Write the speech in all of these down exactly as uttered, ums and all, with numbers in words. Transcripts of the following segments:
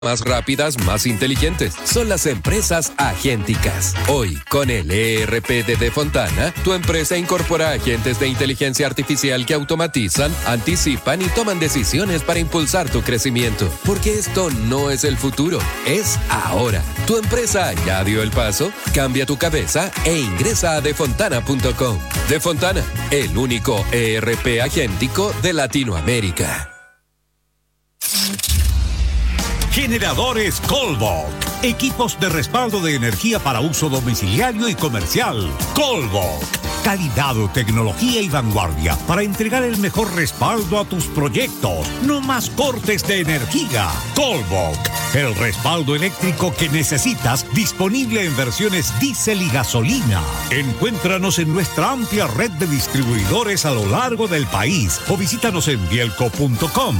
Más rápidas, más inteligentes. Son las empresas agénticas. Hoy, con el E R P de Defontana, tu empresa incorpora agentes de inteligencia artificial que automatizan, anticipan y toman decisiones para impulsar tu crecimiento. Porque esto no es el futuro, es ahora. Tu empresa ya dio el paso, cambia tu cabeza e ingresa a defontana punto com. Defontana, el único E R P agéntico de Latinoamérica. Generadores Colbok. Equipos de respaldo de energía para uso domiciliario y comercial. Colbok. Calidad, tecnología y vanguardia para entregar el mejor respaldo a tus proyectos. No más cortes de energía. Colbok. El respaldo eléctrico que necesitas, disponible en versiones diésel y gasolina. Encuéntranos en nuestra amplia red de distribuidores a lo largo del país o visítanos en bielco punto com.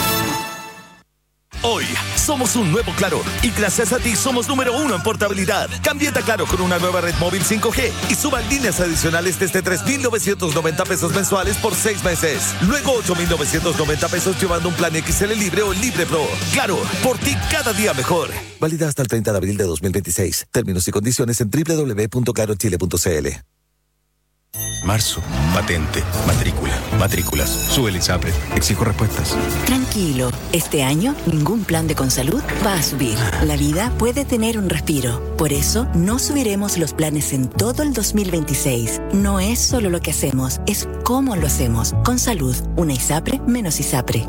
Hoy somos un nuevo Claro y gracias a ti somos número uno en portabilidad. Cámbiate a Claro con una nueva red móvil cinco G y suba líneas adicionales desde tres mil novecientos noventa pesos mensuales por seis meses. Luego ocho mil novecientos noventa pesos llevando un plan X L Libre o Libre Pro. Claro, por ti cada día mejor. Válida hasta el treinta de abril de dos mil veintiséis. Términos y condiciones en doble u doble u doble u punto claro chile punto c l. Marzo, patente, matrícula, matrículas, sube el ISAPRE, exijo respuestas. Tranquilo, este año ningún plan de Consalud va a subir. La vida puede tener un respiro. Por eso no subiremos los planes en todo el dos mil veintiséis. No es solo lo que hacemos, es cómo lo hacemos. Consalud, una ISAPRE menos ISAPRE.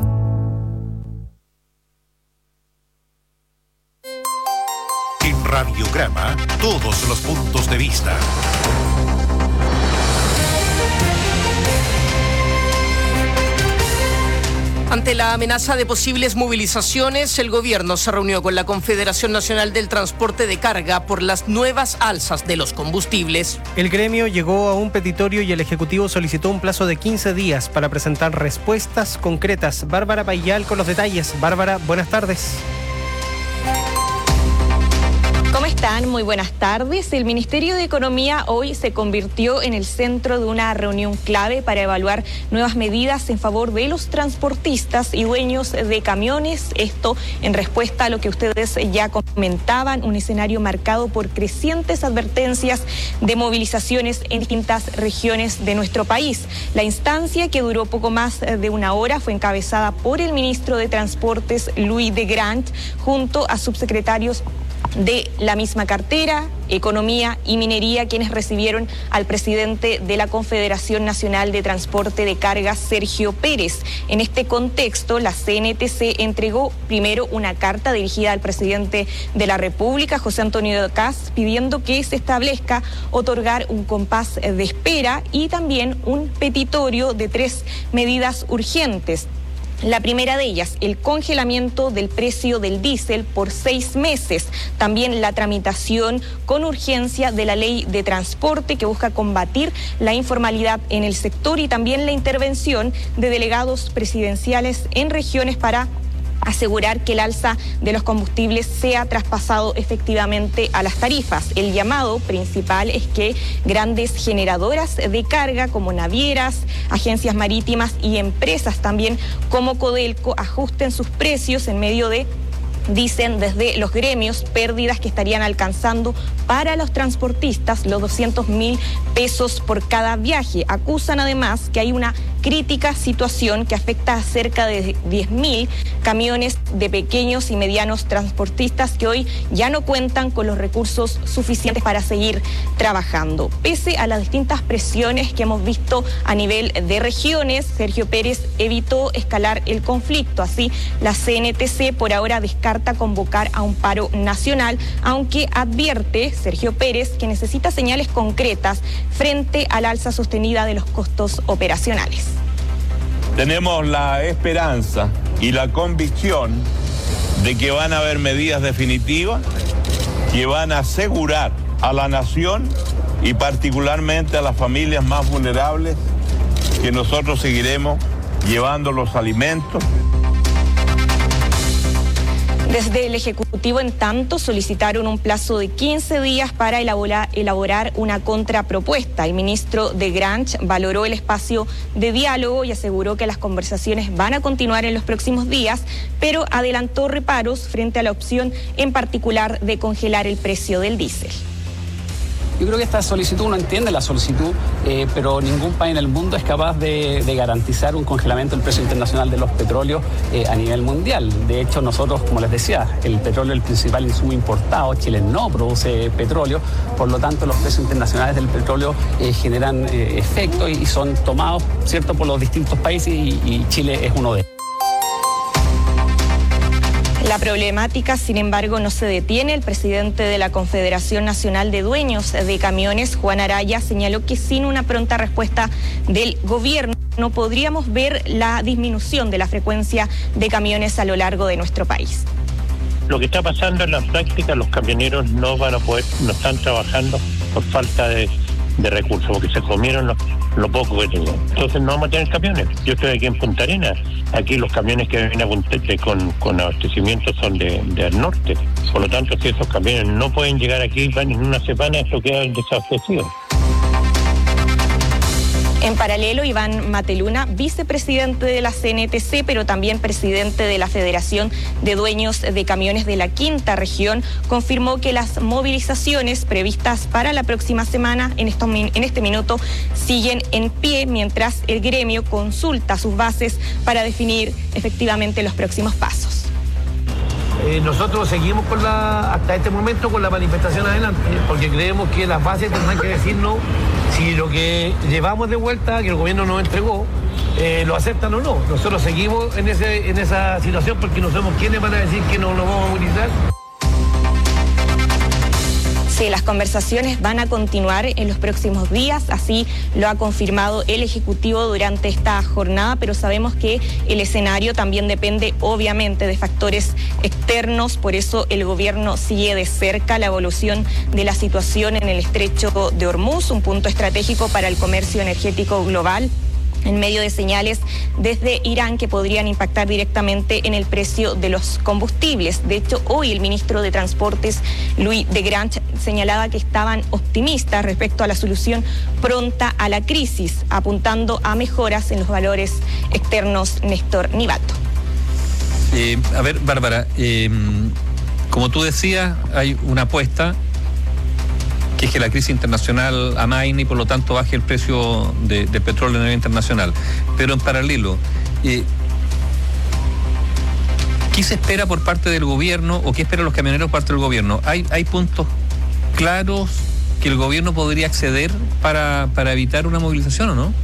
En Radiograma, todos los puntos de vista. Ante la amenaza de posibles movilizaciones, el gobierno se reunió con la Confederación Nacional del Transporte de Carga por las nuevas alzas de los combustibles. El gremio llegó a un petitorio y el Ejecutivo solicitó un plazo de quince días para presentar respuestas concretas. Bárbara Payal con los detalles. Bárbara, buenas tardes. ¿Cómo están? Muy buenas tardes. El Ministerio de Economía hoy se convirtió en el centro de una reunión clave para evaluar nuevas medidas en favor de los transportistas y dueños de camiones. Esto en respuesta a lo que ustedes ya comentaban, un escenario marcado por crecientes advertencias de movilizaciones en distintas regiones de nuestro país. La instancia, que duró poco más de una hora, fue encabezada por el ministro de Transportes, Louis de Grant, junto a subsecretarios de la misma cartera, Economía y Minería, quienes recibieron al presidente de la Confederación Nacional de Transporte de Cargas, Sergio Pérez. En este contexto, la C N T C entregó primero una carta dirigida al presidente de la República, José Antonio Caz, pidiendo que se establezca otorgar un compás de espera y también un petitorio de tres medidas urgentes. La primera de ellas, el congelamiento del precio del diésel por seis meses. También la tramitación con urgencia de la ley de transporte que busca combatir la informalidad en el sector y también la intervención de delegados presidenciales en regiones para asegurar que el alza de los combustibles sea traspasado efectivamente a las tarifas. El llamado principal es que grandes generadoras de carga como navieras, agencias marítimas y empresas también como Codelco ajusten sus precios en medio de, dicen desde los gremios, pérdidas que estarían alcanzando para los transportistas los doscientos mil pesos por cada viaje. Acusan además que hay una crítica situación que afecta a cerca de diez mil camiones de pequeños y medianos transportistas que hoy ya no cuentan con los recursos suficientes para seguir trabajando. Pese a las distintas presiones que hemos visto a nivel de regiones, Sergio Pérez evitó escalar el conflicto. Así, la C N T C por ahora descarta convocar a un paro nacional, aunque advierte Sergio Pérez que necesita señales concretas frente al alza sostenida de los costos operacionales. Tenemos la esperanza y la convicción de que van a haber medidas definitivas que van a asegurar a la nación y particularmente a las familias más vulnerables que nosotros seguiremos llevando los alimentos. Desde el Ejecutivo, en tanto, solicitaron un plazo de quince días para elaborar, elaborar una contrapropuesta. El ministro de Granch valoró el espacio de diálogo y aseguró que las conversaciones van a continuar en los próximos días, pero adelantó reparos frente a la opción en particular de congelar el precio del diésel. Yo creo que esta solicitud, uno entiende la solicitud, eh, pero ningún país en el mundo es capaz de, de garantizar un congelamiento del precio internacional de los petróleos eh, a nivel mundial. De hecho, nosotros, como les decía, el petróleo es el principal insumo importado. Chile no produce petróleo, por lo tanto los precios internacionales del petróleo eh, generan eh, efecto y, y son tomados, ¿cierto?, por los distintos países y, y Chile es uno de ellos. La problemática, sin embargo, no se detiene. El presidente de la Confederación Nacional de Dueños de Camiones, Juan Araya, señaló que sin una pronta respuesta del gobierno no podríamos ver la disminución de la frecuencia de camiones a lo largo de nuestro país. Lo que está pasando en la práctica, los camioneros no van a poder, no están trabajando por falta de, de recursos, porque se comieron lo, lo poco que tenían. Entonces no vamos a tener camiones. Yo estoy aquí en Punta Arenas. Aquí los camiones que vienen a Punta Arenas con, con abastecimiento son de, del norte. Por lo tanto, si esos camiones no pueden llegar aquí, van en una semana, eso queda desabastecido. En paralelo, Iván Mateluna, vicepresidente de la C N T C, pero también presidente de la Federación de Dueños de Camiones de la Quinta Región, confirmó que las movilizaciones previstas para la próxima semana en, estos, en este minuto siguen en pie, mientras el gremio consulta sus bases para definir efectivamente los próximos pasos. Eh, nosotros seguimos con la, hasta este momento con la manifestación adelante, porque creemos que las bases tendrán que decirnos si lo que llevamos de vuelta, que el gobierno nos entregó, eh, lo aceptan o no. Nosotros seguimos en, ese, en esa situación porque no sabemos quiénes van a decir que no nos vamos a movilizar. Sí, las conversaciones van a continuar en los próximos días, así lo ha confirmado el Ejecutivo durante esta jornada, pero sabemos que el escenario también depende obviamente de factores externos, por eso el gobierno sigue de cerca la evolución de la situación en el estrecho de Hormuz, un punto estratégico para el comercio energético global, en medio de señales desde Irán que podrían impactar directamente en el precio de los combustibles. De hecho, hoy el ministro de Transportes, Louis de Granch, señalaba que estaban optimistas respecto a la solución pronta a la crisis, apuntando a mejoras en los valores externos. Néstor Nivato. Eh, a ver, Bárbara, eh, como tú decías, hay una apuesta que es que la crisis internacional amaine y por lo tanto baje el precio de, de petróleo a nivel internacional. Pero en paralelo, eh, ¿qué se espera por parte del gobierno o qué esperan los camioneros por parte del gobierno? ¿Hay, hay puntos claros que el gobierno podría acceder para, para evitar una movilización o no?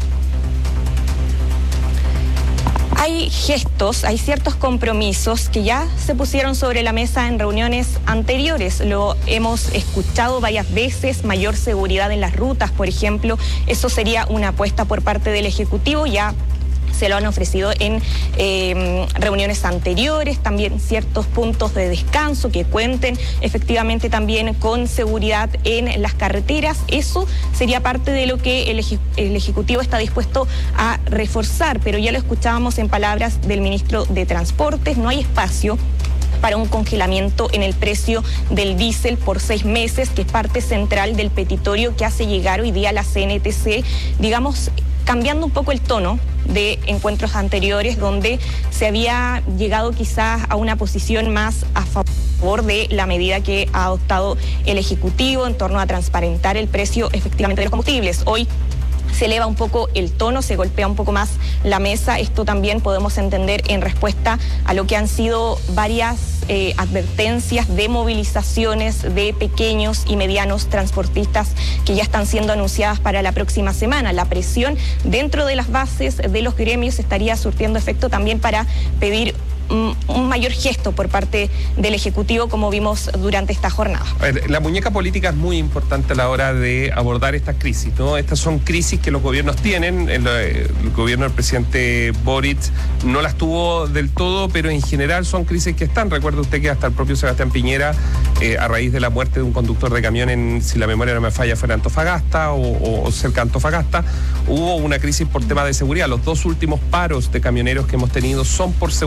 Hay gestos, hay ciertos compromisos que ya se pusieron sobre la mesa en reuniones anteriores. Lo hemos escuchado varias veces, mayor seguridad en las rutas, por ejemplo. Eso sería una apuesta por parte del Ejecutivo, ya se lo han ofrecido en eh, reuniones anteriores, también ciertos puntos de descanso que cuenten efectivamente también con seguridad en las carreteras. Eso sería parte de lo que el, eje, el Ejecutivo está dispuesto a reforzar, pero ya lo escuchábamos en palabras del ministro de Transportes, no hay espacio para un congelamiento en el precio del diésel por seis meses, que es parte central del petitorio que hace llegar hoy día la C N T C, digamos, cambiando un poco el tono de encuentros anteriores donde se había llegado quizás a una posición más a favor de la medida que ha adoptado el Ejecutivo en torno a transparentar el precio efectivamente de los combustibles. Hoy se eleva un poco el tono, se golpea un poco más la mesa. Esto también podemos entender en respuesta a lo que han sido varias eh, advertencias de movilizaciones de pequeños y medianos transportistas que ya están siendo anunciadas para la próxima semana. La presión dentro de las bases de los gremios estaría surtiendo efecto también para pedir un mayor gesto por parte del Ejecutivo, como vimos durante esta jornada. A ver, la muñeca política es muy importante a la hora de abordar estas crisis, ¿no? Estas son crisis que los gobiernos tienen. El, el gobierno del presidente Boric no las tuvo del todo, pero en general son crisis que están. Recuerda usted que hasta el propio Sebastián Piñera, eh, a raíz de la muerte de un conductor de camión en, si la memoria no me falla, fuera Antofagasta o, o, o cerca de Antofagasta, hubo una crisis por temas de seguridad. Los dos últimos paros de camioneros que hemos tenido son por seguridad.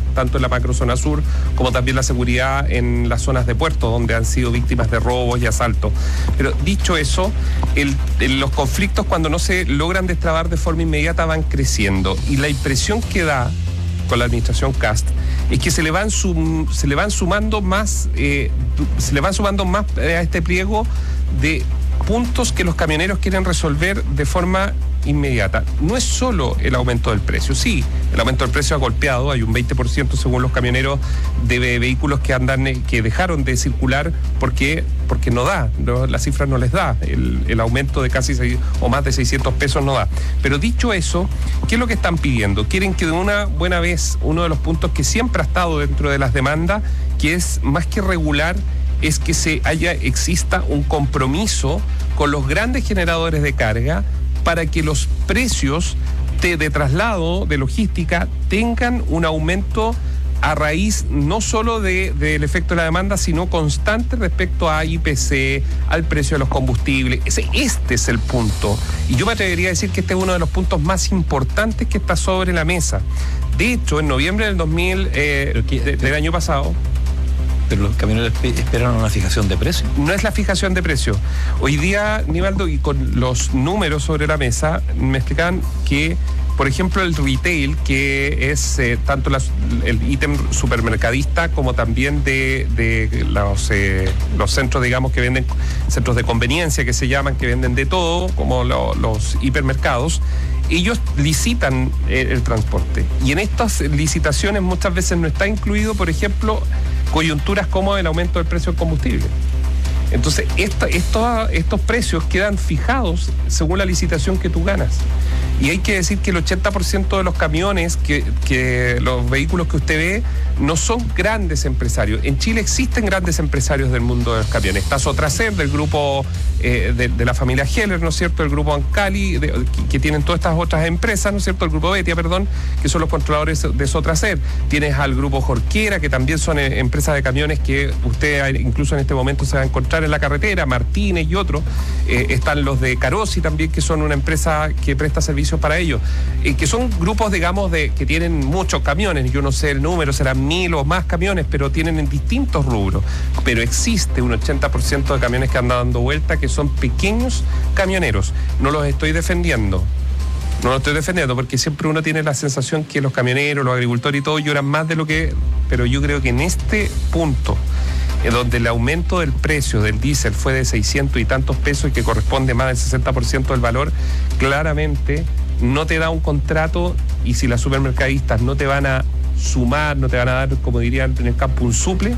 tanto en la macrozona sur como también la seguridad en las zonas de puerto, donde han sido víctimas de robos y asaltos. Pero dicho eso, el, el, los conflictos cuando no se logran destrabar de forma inmediata van creciendo, y la impresión que da con la administración Kast es que se le van sum, se le van sumando más eh, se le van sumando más a este pliego de puntos que los camioneros quieren resolver de forma inmediata. No es solo el aumento del precio, sí, el aumento del precio ha golpeado, hay un veinte por ciento según los camioneros de vehículos que andan, que dejaron de circular porque, porque no da, no, la cifra no les da, el, el aumento de casi seis, o más de seiscientos pesos no da. Pero dicho eso, ¿qué es lo que están pidiendo? Quieren que de una buena vez, uno de los puntos que siempre ha estado dentro de las demandas, que es más que regular, es que se haya, exista un compromiso con los grandes generadores de carga para que los precios de, de traslado, de logística, tengan un aumento a raíz no solo de, del efecto de la demanda, sino constante respecto a I P C, al precio de los combustibles. Ese, este es el punto. Y yo me atrevería a decir que este es uno de los puntos más importantes que está sobre la mesa. De hecho, en noviembre del dos mil, eh, de, del año pasado... Pero los camioneros esperan una fijación de precio. No es la fijación de precio. Hoy día, Nivaldo, y con los números sobre la mesa, me explicaban que, por ejemplo, el retail, que es eh, tanto las, el ítem supermercadista como también de, de los, eh, los centros, digamos, que venden, centros de conveniencia que se llaman, que venden de todo, como lo, los hipermercados, ellos licitan eh, el transporte. Y en estas licitaciones muchas veces no está incluido, por ejemplo, coyunturas como el aumento del precio del combustible. Entonces, esta, esto, estos precios quedan fijados según la licitación que tú ganas. Y hay que decir que el ochenta por ciento de los camiones, que, que los vehículos que usted ve, no son grandes empresarios. En Chile existen grandes empresarios del mundo de los camiones. Está Sotracer, del grupo eh, de, de la familia Heller, ¿no es cierto? El grupo Ancali, de, que, que tienen todas estas otras empresas, ¿no es cierto? El grupo Betia, perdón, que son los controladores de Sotracer. Tienes al grupo Jorquera, que también son eh, empresas de camiones que usted incluso en este momento se va a encontrar en la carretera, Martínez y otros. Eh, están los de Carosi también, que son una empresa que presta servicios para ellos. Eh, que son grupos, digamos, de que tienen muchos camiones. Yo no sé el número, serán mil o más camiones, pero tienen en distintos rubros. Pero existe un ochenta por ciento de camiones que andan dando vuelta que son pequeños camioneros. No los estoy defendiendo. No los estoy defendiendo porque siempre uno tiene la sensación que los camioneros, los agricultores y todo lloran más de lo que... Pero yo creo que en este punto, en donde el aumento del precio del diésel fue de seiscientos y tantos pesos y que corresponde más del sesenta por ciento del valor, claramente no te da un contrato, y si las supermercadistas no te van a sumar, no te van a dar, como dirían en el campo, un suple,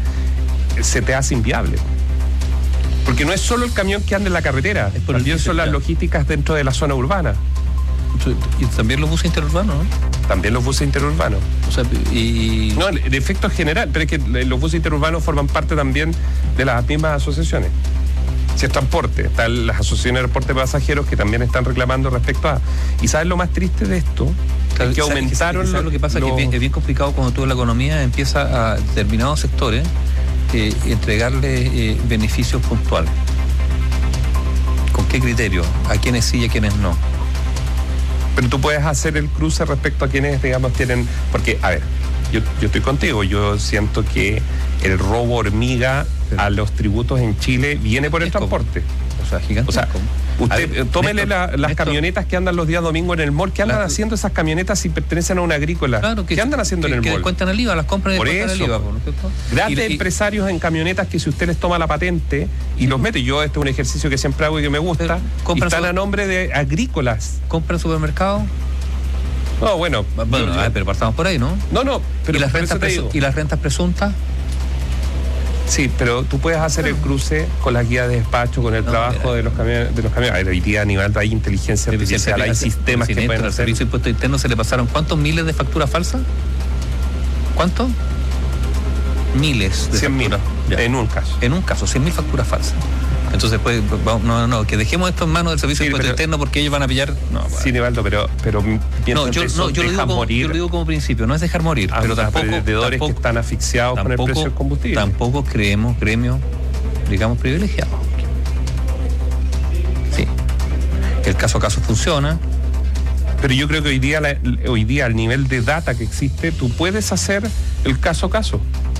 se te hace inviable. Porque no es solo el camión que anda en la carretera, también son las logísticas dentro de la zona urbana. Y también los buses interurbanos, ¿no? También los buses interurbanos. O sea, y... No, el, el efecto es general, pero es que los buses interurbanos forman parte también de las mismas asociaciones. Si es transporte, están las asociaciones de transporte de pasajeros que también están reclamando respecto a... ¿Y sabes lo más triste de esto? Claro, es que aumentaron... ¿sabes lo que pasa? Los... Que es bien, es bien complicado cuando tú en la economía empieza a determinados sectores eh, entregarle eh, beneficios puntuales. ¿Con qué criterio? ¿A quiénes sí y a quiénes no? Pero tú puedes hacer el cruce respecto a quienes, digamos, tienen... Porque, a ver, yo, yo estoy contigo, yo siento que el robo hormiga pero, a los tributos en Chile viene por el transporte. O sea, gigante. O sea, usted ver, tómele Néstor, la, las Néstor, camionetas que andan los días domingos en el mall. ¿Qué andan la, haciendo esas camionetas si pertenecen a una agrícola? Claro, que, ¿Qué andan haciendo que, en el que mall? Que descuentan el I V A, las compran y por descuentan eso, el I V A. ¿No es cierto? Grandes y, empresarios en camionetas que si usted les toma la patente y los mete, yo este es un ejercicio que siempre hago y que me gusta, y están su, a nombre de agrícolas. ¿Compran supermercados? No, bueno. Bueno, yo, yo, pero partamos por ahí, ¿no? No, no. Pero ¿Y las, rentas, presu- ¿Y las rentas presuntas? Sí, pero tú puedes hacer el cruce con la guía de despacho, con el no, trabajo mira, de los camiones. De los camiones. Hoy día a nivel hay inteligencia artificial, hay sistemas que pueden hacer. Al Servicio de Impuesto Interno se le pasaron ¿cuántos miles de facturas falsas? ¿Cuántos? Miles de cien facturas. Mil, en un caso. En un caso, cien mil facturas falsas. Entonces, pues, no, no, no, que dejemos esto en manos del Servicio sí, de Impuesto Interno porque ellos van a pillar. No, bueno. Sí, Nivaldo, pero, pero no, yo, no, yo, lo digo como, yo lo digo como principio, no es dejar morir, a pero tampoco. Vendedores tampoco, que están asfixiados tampoco, con el precio del combustible. Tampoco creemos gremios, digamos, privilegiados. Sí. El caso a caso funciona. Pero yo creo que hoy día, la, hoy día, al nivel de data que existe, tú puedes hacer el caso a caso.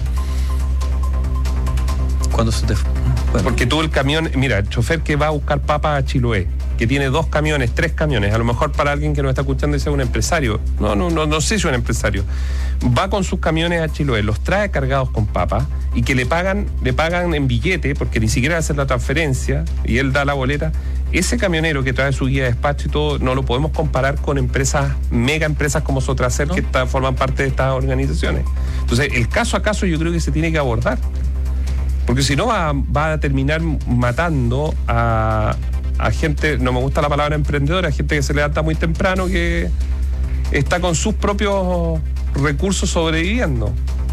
Cuando se te... Bueno. Porque tú el camión, mira, el chofer que va a buscar papas a Chiloé, que tiene dos camiones, tres camiones, a lo mejor para alguien que nos está escuchando dice un empresario, no, no, no, no sé si es un empresario, va con sus camiones a Chiloé, los trae cargados con papas y que le pagan, le pagan en billete, porque ni siquiera hace la transferencia y él da la boleta. Ese camionero que trae su guía de despacho y todo, no lo podemos comparar con empresas, mega empresas como Sotracer, ¿no? que está, forman parte de estas organizaciones. Entonces, el caso a caso yo creo que se tiene que abordar. Porque si no va, va a terminar matando a, a gente, no me gusta la palabra emprendedora, a gente que se levanta muy temprano, que está con sus propios recursos sobreviviendo.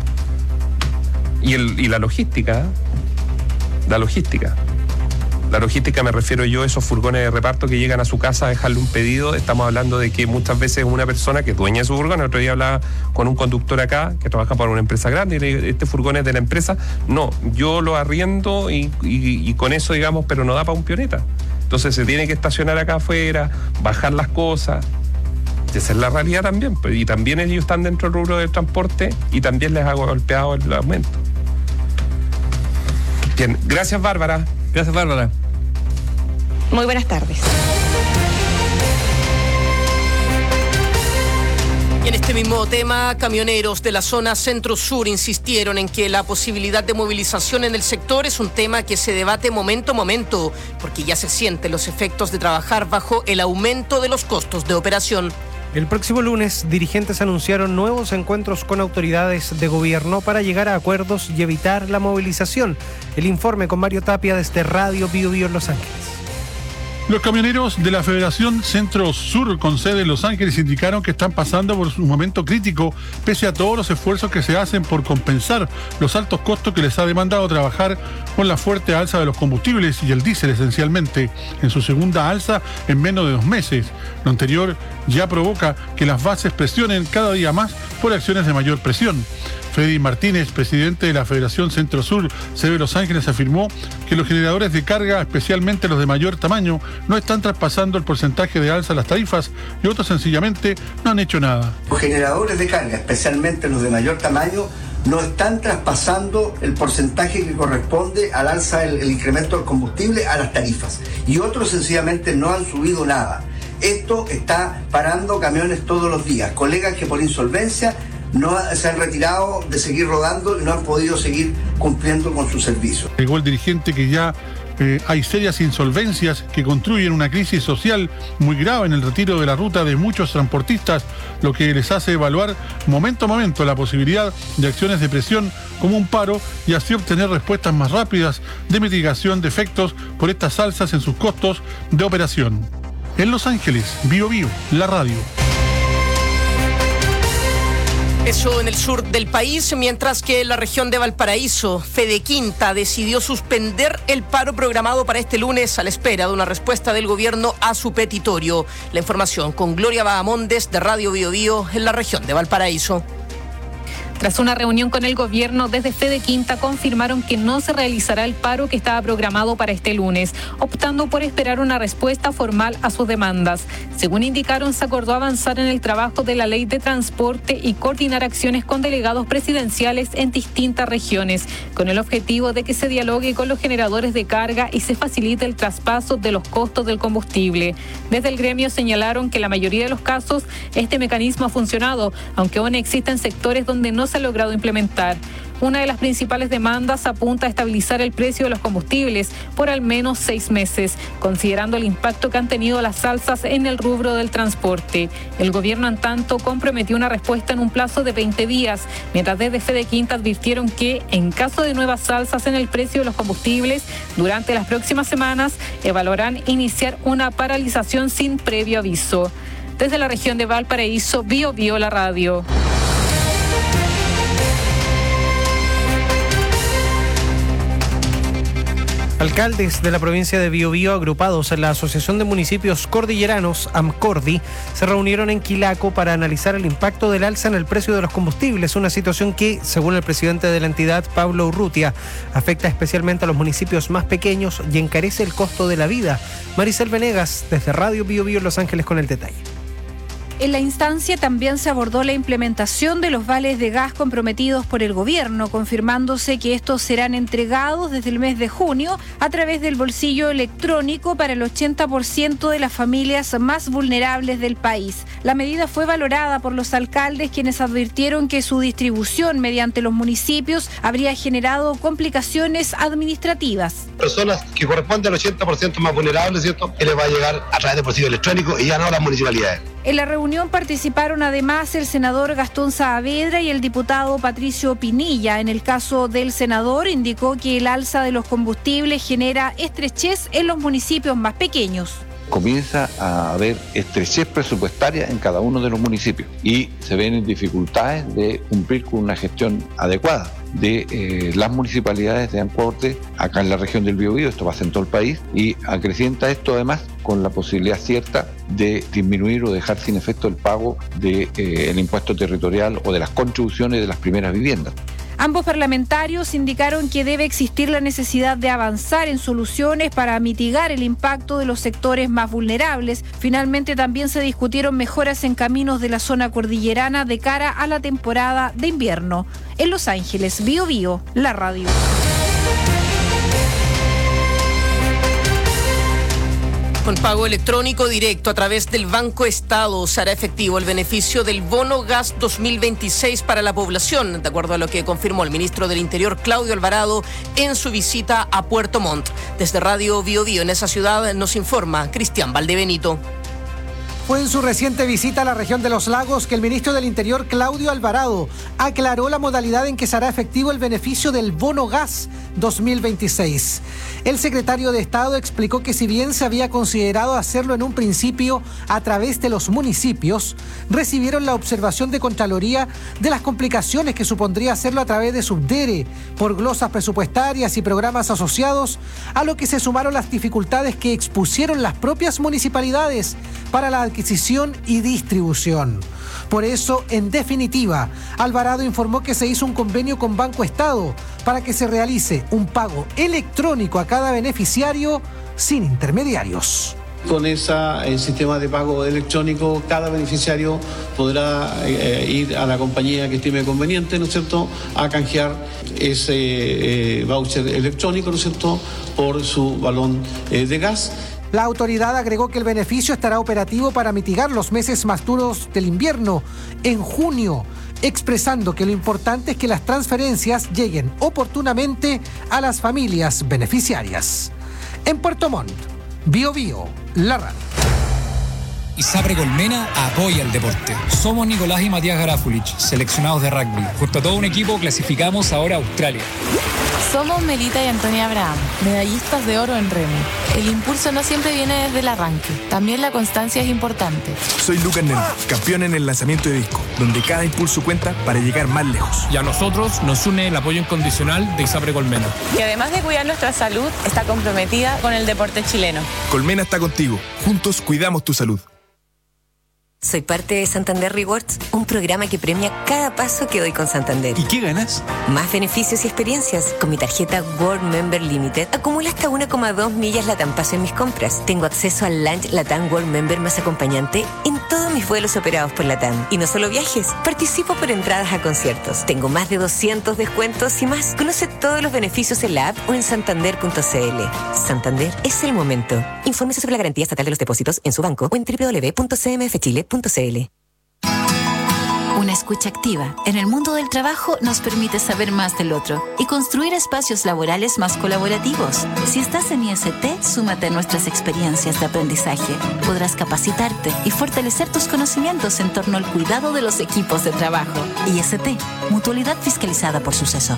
Y, el, y la logística, ¿eh? la logística. La logística me refiero yo a esos furgones de reparto que llegan a su casa a dejarle un pedido. Estamos hablando de que muchas veces una persona que es dueña de su furgón, el otro día hablaba con un conductor acá que trabaja para una empresa grande y le digo, este furgón es de la empresa. No, yo lo arriendo y, y, y con eso, digamos, pero no da para un pioneta. Entonces se tiene que estacionar acá afuera, bajar las cosas. Esa es la realidad también. Y también ellos están dentro del rubro del transporte y también les ha golpeado el aumento. Bien, gracias Bárbara. Gracias Bárbara. Muy buenas tardes. Y en este mismo tema, camioneros de la zona centro-sur insistieron en que la posibilidad de movilización en el sector es un tema que se debate momento a momento, porque ya se sienten los efectos de trabajar bajo el aumento de los costos de operación. El próximo lunes, dirigentes anunciaron nuevos encuentros con autoridades de gobierno para llegar a acuerdos y evitar la movilización. El informe con Mario Tapia desde Radio Bio Bio en Los Ángeles. Los camioneros de la Federación Centro-Sur con sede en Los Ángeles indicaron que están pasando por un momento crítico pese a todos los esfuerzos que se hacen por compensar los altos costos que les ha demandado trabajar con la fuerte alza de los combustibles y el diésel esencialmente, en su segunda alza en menos de dos meses. Lo anterior ya provoca que las bases presionen cada día más por acciones de mayor presión. Freddy Martínez, presidente de la Federación Centro-Sur, sede de Los Ángeles, afirmó que los generadores de carga, especialmente los de mayor tamaño, no están traspasando el porcentaje de alza a las tarifas y otros sencillamente no han hecho nada. Los generadores de carga, especialmente los de mayor tamaño, no están traspasando el porcentaje que corresponde al alza del el incremento del combustible a las tarifas y otros sencillamente no han subido nada. Esto está parando camiones todos los días, colegas que por insolvencia no se han retirado de seguir rodando y no han podido seguir cumpliendo con su servicio. Llegó el dirigente que ya eh, hay serias insolvencias que construyen una crisis social muy grave en el retiro de la ruta de muchos transportistas, lo que les hace evaluar momento a momento la posibilidad de acciones de presión como un paro y así obtener respuestas más rápidas de mitigación de efectos por estas alzas en sus costos de operación. En Los Ángeles, Bio Bio, la radio. Eso en el sur del país, mientras que en la región de Valparaíso, Fede Quinta decidió suspender el paro programado para este lunes a la espera de una respuesta del gobierno a su petitorio. La información con Gloria Bahamondes de Radio Bio Bio en la región de Valparaíso. Tras una reunión con el gobierno, desde Fede Quinta confirmaron que no se realizará el paro que estaba programado para este lunes, optando por esperar una respuesta formal a sus demandas. Según indicaron, se acordó avanzar en el trabajo de la ley de transporte y coordinar acciones con delegados presidenciales en distintas regiones, con el objetivo de que se dialogue con los generadores de carga y se facilite el traspaso de los costos del combustible. Desde el gremio señalaron que en la mayoría de los casos este mecanismo ha funcionado, aunque aún existen sectores donde no se ha logrado implementar. Una de las principales demandas apunta a estabilizar el precio de los combustibles por al menos seis meses, considerando el impacto que han tenido las alzas en el rubro del transporte. El gobierno, en tanto, comprometió una respuesta en un plazo de veinte días, mientras desde Fede Quinta advirtieron que, en caso de nuevas alzas en el precio de los combustibles, durante las próximas semanas evaluarán iniciar una paralización sin previo aviso. Desde la región de Valparaíso, Bio Bio, la radio. Alcaldes de la provincia de Biobío, agrupados en la Asociación de Municipios Cordilleranos, AMCORDI, se reunieron en Quilaco para analizar el impacto del alza en el precio de los combustibles, una situación que, según el presidente de la entidad, Pablo Urrutia, afecta especialmente a los municipios más pequeños y encarece el costo de la vida. Maricel Venegas, desde Radio Bio Bio en Los Ángeles, con el detalle. En la instancia también se abordó la implementación de los vales de gas comprometidos por el gobierno, confirmándose que estos serán entregados desde el mes de junio a través del bolsillo electrónico para el ochenta por ciento de las familias más vulnerables del país. La medida fue valorada por los alcaldes, quienes advirtieron que su distribución mediante los municipios habría generado complicaciones administrativas. Personas que corresponden al ochenta por ciento más vulnerables, ¿cierto?, que les va a llegar a través del bolsillo electrónico y ya no a las municipalidades. En la reunión participaron además el senador Gastón Saavedra y el diputado Patricio Pinilla. En el caso del senador, indicó que el alza de los combustibles genera estrechez en los municipios más pequeños. Comienza a haber estrechez presupuestaria en cada uno de los municipios y se ven en dificultades de cumplir con una gestión adecuada de eh, las municipalidades de aporte acá en la región del Biobío. Esto pasa en todo el país y acrecienta esto además con la posibilidad cierta de disminuir o dejar sin efecto el pago del de, eh, impuesto territorial o de las contribuciones de las primeras viviendas. Ambos parlamentarios indicaron que debe existir la necesidad de avanzar en soluciones para mitigar el impacto de los sectores más vulnerables. Finalmente también se discutieron mejoras en caminos de la zona cordillerana de cara a la temporada de invierno. En Los Ángeles, Bio Bio, la radio. Con pago electrónico directo a través del Banco Estado se hará efectivo el beneficio del Bono Gas dos mil veintiséis para la población, de acuerdo a lo que confirmó el ministro del Interior, Claudio Alvarado, en su visita a Puerto Montt. Desde Radio Bio Bio en esa ciudad nos informa Cristian Valdebenito. Fue en su reciente visita a la región de Los Lagos que el ministro del Interior, Claudio Alvarado, aclaró la modalidad en que se hará efectivo el beneficio del Bono Gas dos mil veintiséis. El secretario de Estado explicó que si bien se había considerado hacerlo en un principio a través de los municipios, recibieron la observación de Contraloría de las complicaciones que supondría hacerlo a través de Subdere, por glosas presupuestarias y programas asociados, a lo que se sumaron las dificultades que expusieron las propias municipalidades para la adquisición y distribución. Por eso, en definitiva, Alvarado informó que se hizo un convenio con Banco Estado para que se realice un pago electrónico a cada beneficiario sin intermediarios. Con ese sistema de pago electrónico, cada beneficiario podrá eh, ir a la compañía que estime conveniente, ¿no es cierto?, a canjear ese eh, voucher electrónico, ¿no es cierto?, por su balón eh, de gas. La autoridad agregó que el beneficio estará operativo para mitigar los meses más duros del invierno en junio, expresando que lo importante es que las transferencias lleguen oportunamente a las familias beneficiarias. En Puerto Montt, Bio Bio, la radio. ISAPRE Colmena apoya el deporte. Somos Nicolás y Matías Garafulich, seleccionados de rugby. Junto a todo un equipo clasificamos ahora a Australia. Somos Melita y Antonia Abraham, medallistas de oro en remo. El impulso no siempre viene desde el arranque, también la constancia es importante. Soy Lucas Neno, campeón en el lanzamiento de disco, donde cada impulso cuenta para llegar más lejos. Y a nosotros nos une el apoyo incondicional de ISAPRE Colmena, que además de cuidar nuestra salud, está comprometida con el deporte chileno. Colmena está contigo, juntos cuidamos tu salud. Soy parte de Santander Rewards, un programa que premia cada paso que doy con Santander. ¿Y qué ganas? Más beneficios y experiencias. Con mi tarjeta World Member Limited acumulo hasta una coma dos millas Latam Paso en mis compras. Tengo acceso al Lunch Latam World Member más acompañante en todos mis vuelos operados por Latam. Y no solo viajes, participo por entradas a conciertos. Tengo más de doscientos descuentos y más. Conoce todos los beneficios en la app o en santander punto c l. Santander es el momento. Infórmese sobre la garantía estatal de los depósitos en su banco o en doble u doble u doble u punto c m f chile punto c l. Una escucha activa en el mundo del trabajo nos permite saber más del otro y construir espacios laborales más colaborativos. Si estás en I S T, súmate a nuestras experiencias de aprendizaje. Podrás capacitarte y fortalecer tus conocimientos en torno al cuidado de los equipos de trabajo. I S T, mutualidad fiscalizada por Suceso.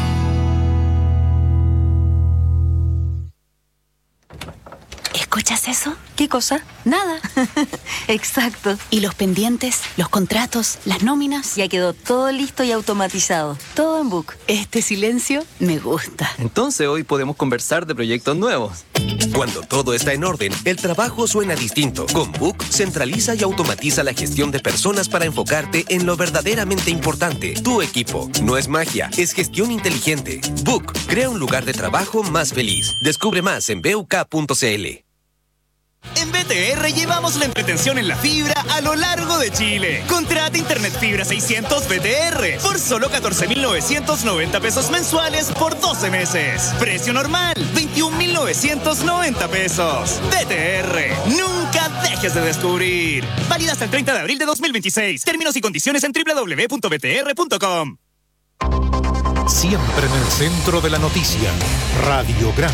¿Escuchas eso? ¿Qué cosa? Nada. Exacto. ¿Y los pendientes, los contratos, las nóminas? Ya quedó todo listo y automatizado. Todo en Book. Este silencio me gusta. Entonces hoy podemos conversar de proyectos nuevos. Cuando todo está en orden, el trabajo suena distinto. Con Book centraliza y automatiza la gestión de personas para enfocarte en lo verdaderamente importante. Tu equipo. No es magia, es gestión inteligente. Book crea un lugar de trabajo más feliz. Descubre más en b u k punto c l. En vez T R llevamos la entretención en la fibra a lo largo de Chile. Contrata Internet Fibra seiscientos B T R por solo catorce mil novecientos noventa pesos mensuales por doce meses. Precio normal, veintiún mil novecientos noventa pesos. B T R, nunca dejes de descubrir. Válida hasta el treinta de abril de dos mil veintiséis. Términos y condiciones en doble u doble u doble u punto b t r punto com. Siempre en el centro de la noticia, Radiograma.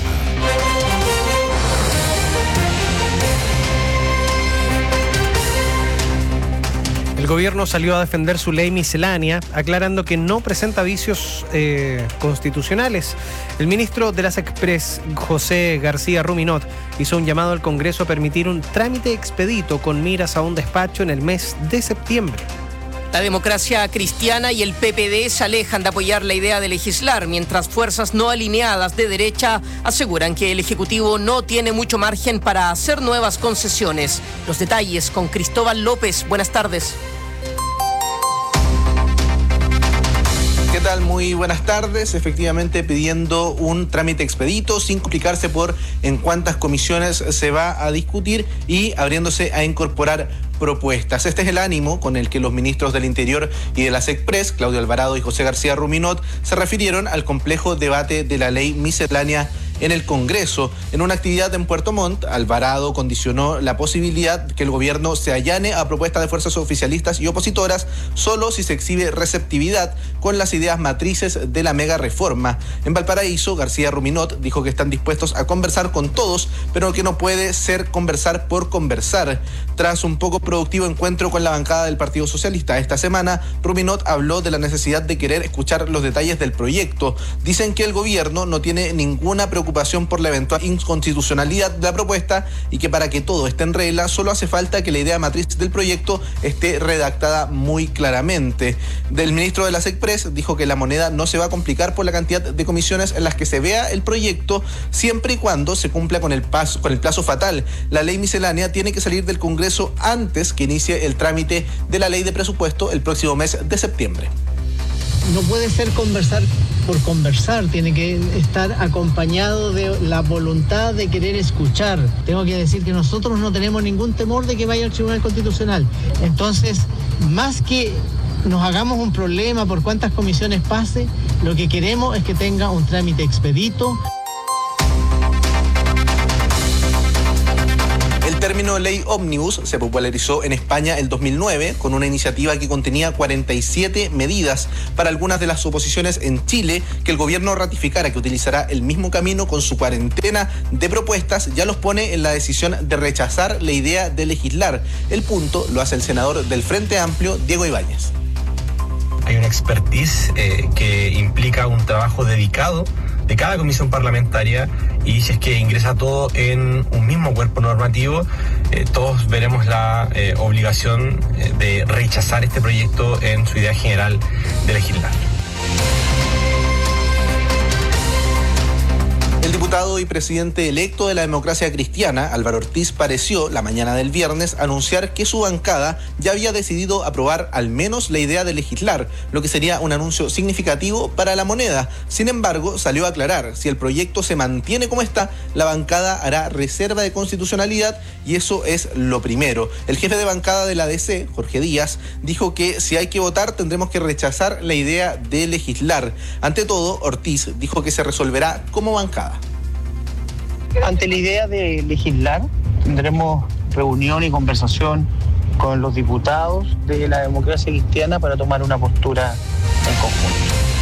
El gobierno salió a defender su ley miscelánea, aclarando que no presenta vicios eh, constitucionales. El ministro de las Express, José García Ruminot, hizo un llamado al Congreso a permitir un trámite expedito con miras a un despacho en el mes de septiembre. La Democracia Cristiana y el P P D se alejan de apoyar la idea de legislar, mientras fuerzas no alineadas de derecha aseguran que el Ejecutivo no tiene mucho margen para hacer nuevas concesiones. Los detalles con Cristóbal López. Buenas tardes. ¿Qué tal? Muy buenas tardes. Efectivamente, pidiendo un trámite expedito sin complicarse por en cuántas comisiones se va a discutir y abriéndose a incorporar propuestas. Este es el ánimo con el que los ministros del Interior y de las Express, Claudio Alvarado y José García Ruminot, se refirieron al complejo debate de la ley miscelánea en el Congreso. En una actividad en Puerto Montt, Alvarado condicionó la posibilidad que el gobierno se allane a propuestas de fuerzas oficialistas y opositoras solo si se exhibe receptividad con las ideas matrices de la mega reforma. En Valparaíso, García Ruminot dijo que están dispuestos a conversar con todos, pero que no puede ser conversar por conversar. Tras un poco productivo encuentro con la bancada del Partido Socialista esta semana, Ruminot habló de la necesidad de querer escuchar los detalles del proyecto. Dicen que el gobierno no tiene ninguna preocupación por la eventual inconstitucionalidad de la propuesta y que para que todo esté en regla solo hace falta que la idea matriz del proyecto esté redactada muy claramente. Del ministro de las Express dijo que la moneda no se va a complicar por la cantidad de comisiones en las que se vea el proyecto, siempre y cuando se cumpla con el plazo, con el plazo fatal. La ley miscelánea tiene que salir del Congreso antes que inicie el trámite de la ley de presupuesto el próximo mes de septiembre. No puede ser conversar por conversar, tiene que estar acompañado de la voluntad de querer escuchar. Tengo que decir que nosotros no tenemos ningún temor de que vaya al Tribunal Constitucional. Entonces, más que nos hagamos un problema por cuántas comisiones pase, lo que queremos es que tenga un trámite expedito. El término ley ómnibus se popularizó en España el dos mil nueve con una iniciativa que contenía cuarenta y siete medidas para algunas de las oposiciones en Chile. Que el gobierno ratificara que utilizará el mismo camino con su cuarentena de propuestas ya los pone en la decisión de rechazar la idea de legislar. El punto lo hace el senador del Frente Amplio, Diego Ibáñez. Hay una expertise eh, que implica un trabajo dedicado de cada comisión parlamentaria, y si es que ingresa todo en un mismo cuerpo normativo, eh, todos veremos la eh, obligación eh, de rechazar este proyecto en su idea general de legislar. El diputado y presidente electo de la Democracia Cristiana, Álvaro Ortiz, pareció la mañana del viernes anunciar que su bancada ya había decidido aprobar al menos la idea de legislar, lo que sería un anuncio significativo para la moneda. Sin embargo, salió a aclarar, si el proyecto se mantiene como está, la bancada hará reserva de constitucionalidad y eso es lo primero. El jefe de bancada de la D C, Jorge Díaz, dijo que si hay que votar tendremos que rechazar la idea de legislar. Ante todo, Ortiz dijo que se resolverá como bancada. Ante la idea de legislar, tendremos reunión y conversación con los diputados de la Democracia Cristiana para tomar una postura en conjunto.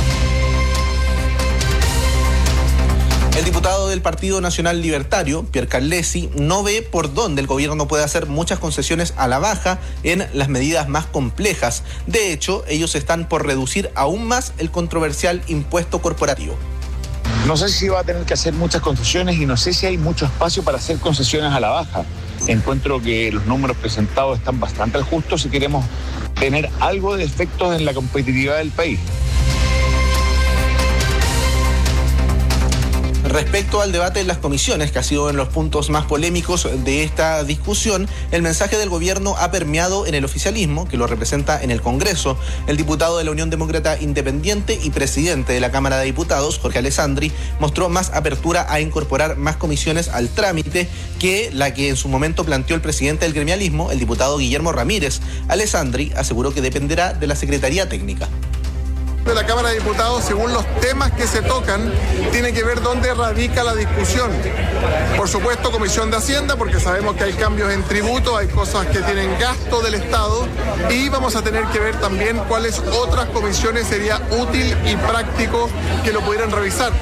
El diputado del Partido Nacional Libertario, Pierre Carlesi, no ve por dónde el gobierno puede hacer muchas concesiones a la baja en las medidas más complejas. De hecho, ellos están por reducir aún más el controversial impuesto corporativo. No sé si va a tener que hacer muchas concesiones y no sé si hay mucho espacio para hacer concesiones a la baja. Encuentro que los números presentados están bastante justos si queremos tener algo de efectos en la competitividad del país. Respecto al debate en las comisiones, que ha sido uno de los puntos más polémicos de esta discusión, el mensaje del gobierno ha permeado en el oficialismo, que lo representa en el Congreso. El diputado de la Unión Demócrata Independiente y presidente de la Cámara de Diputados, Jorge Alessandri, mostró más apertura a incorporar más comisiones al trámite que la que en su momento planteó el presidente del gremialismo, el diputado Guillermo Ramírez. Alessandri aseguró que dependerá de la Secretaría Técnica. De la Cámara de Diputados, según los temas que se tocan, tiene que ver dónde radica la discusión. Por supuesto, Comisión de Hacienda, porque sabemos que hay cambios en tributo, hay cosas que tienen gasto del Estado, y vamos a tener que ver también cuáles otras comisiones sería útil y práctico que lo pudieran revisar.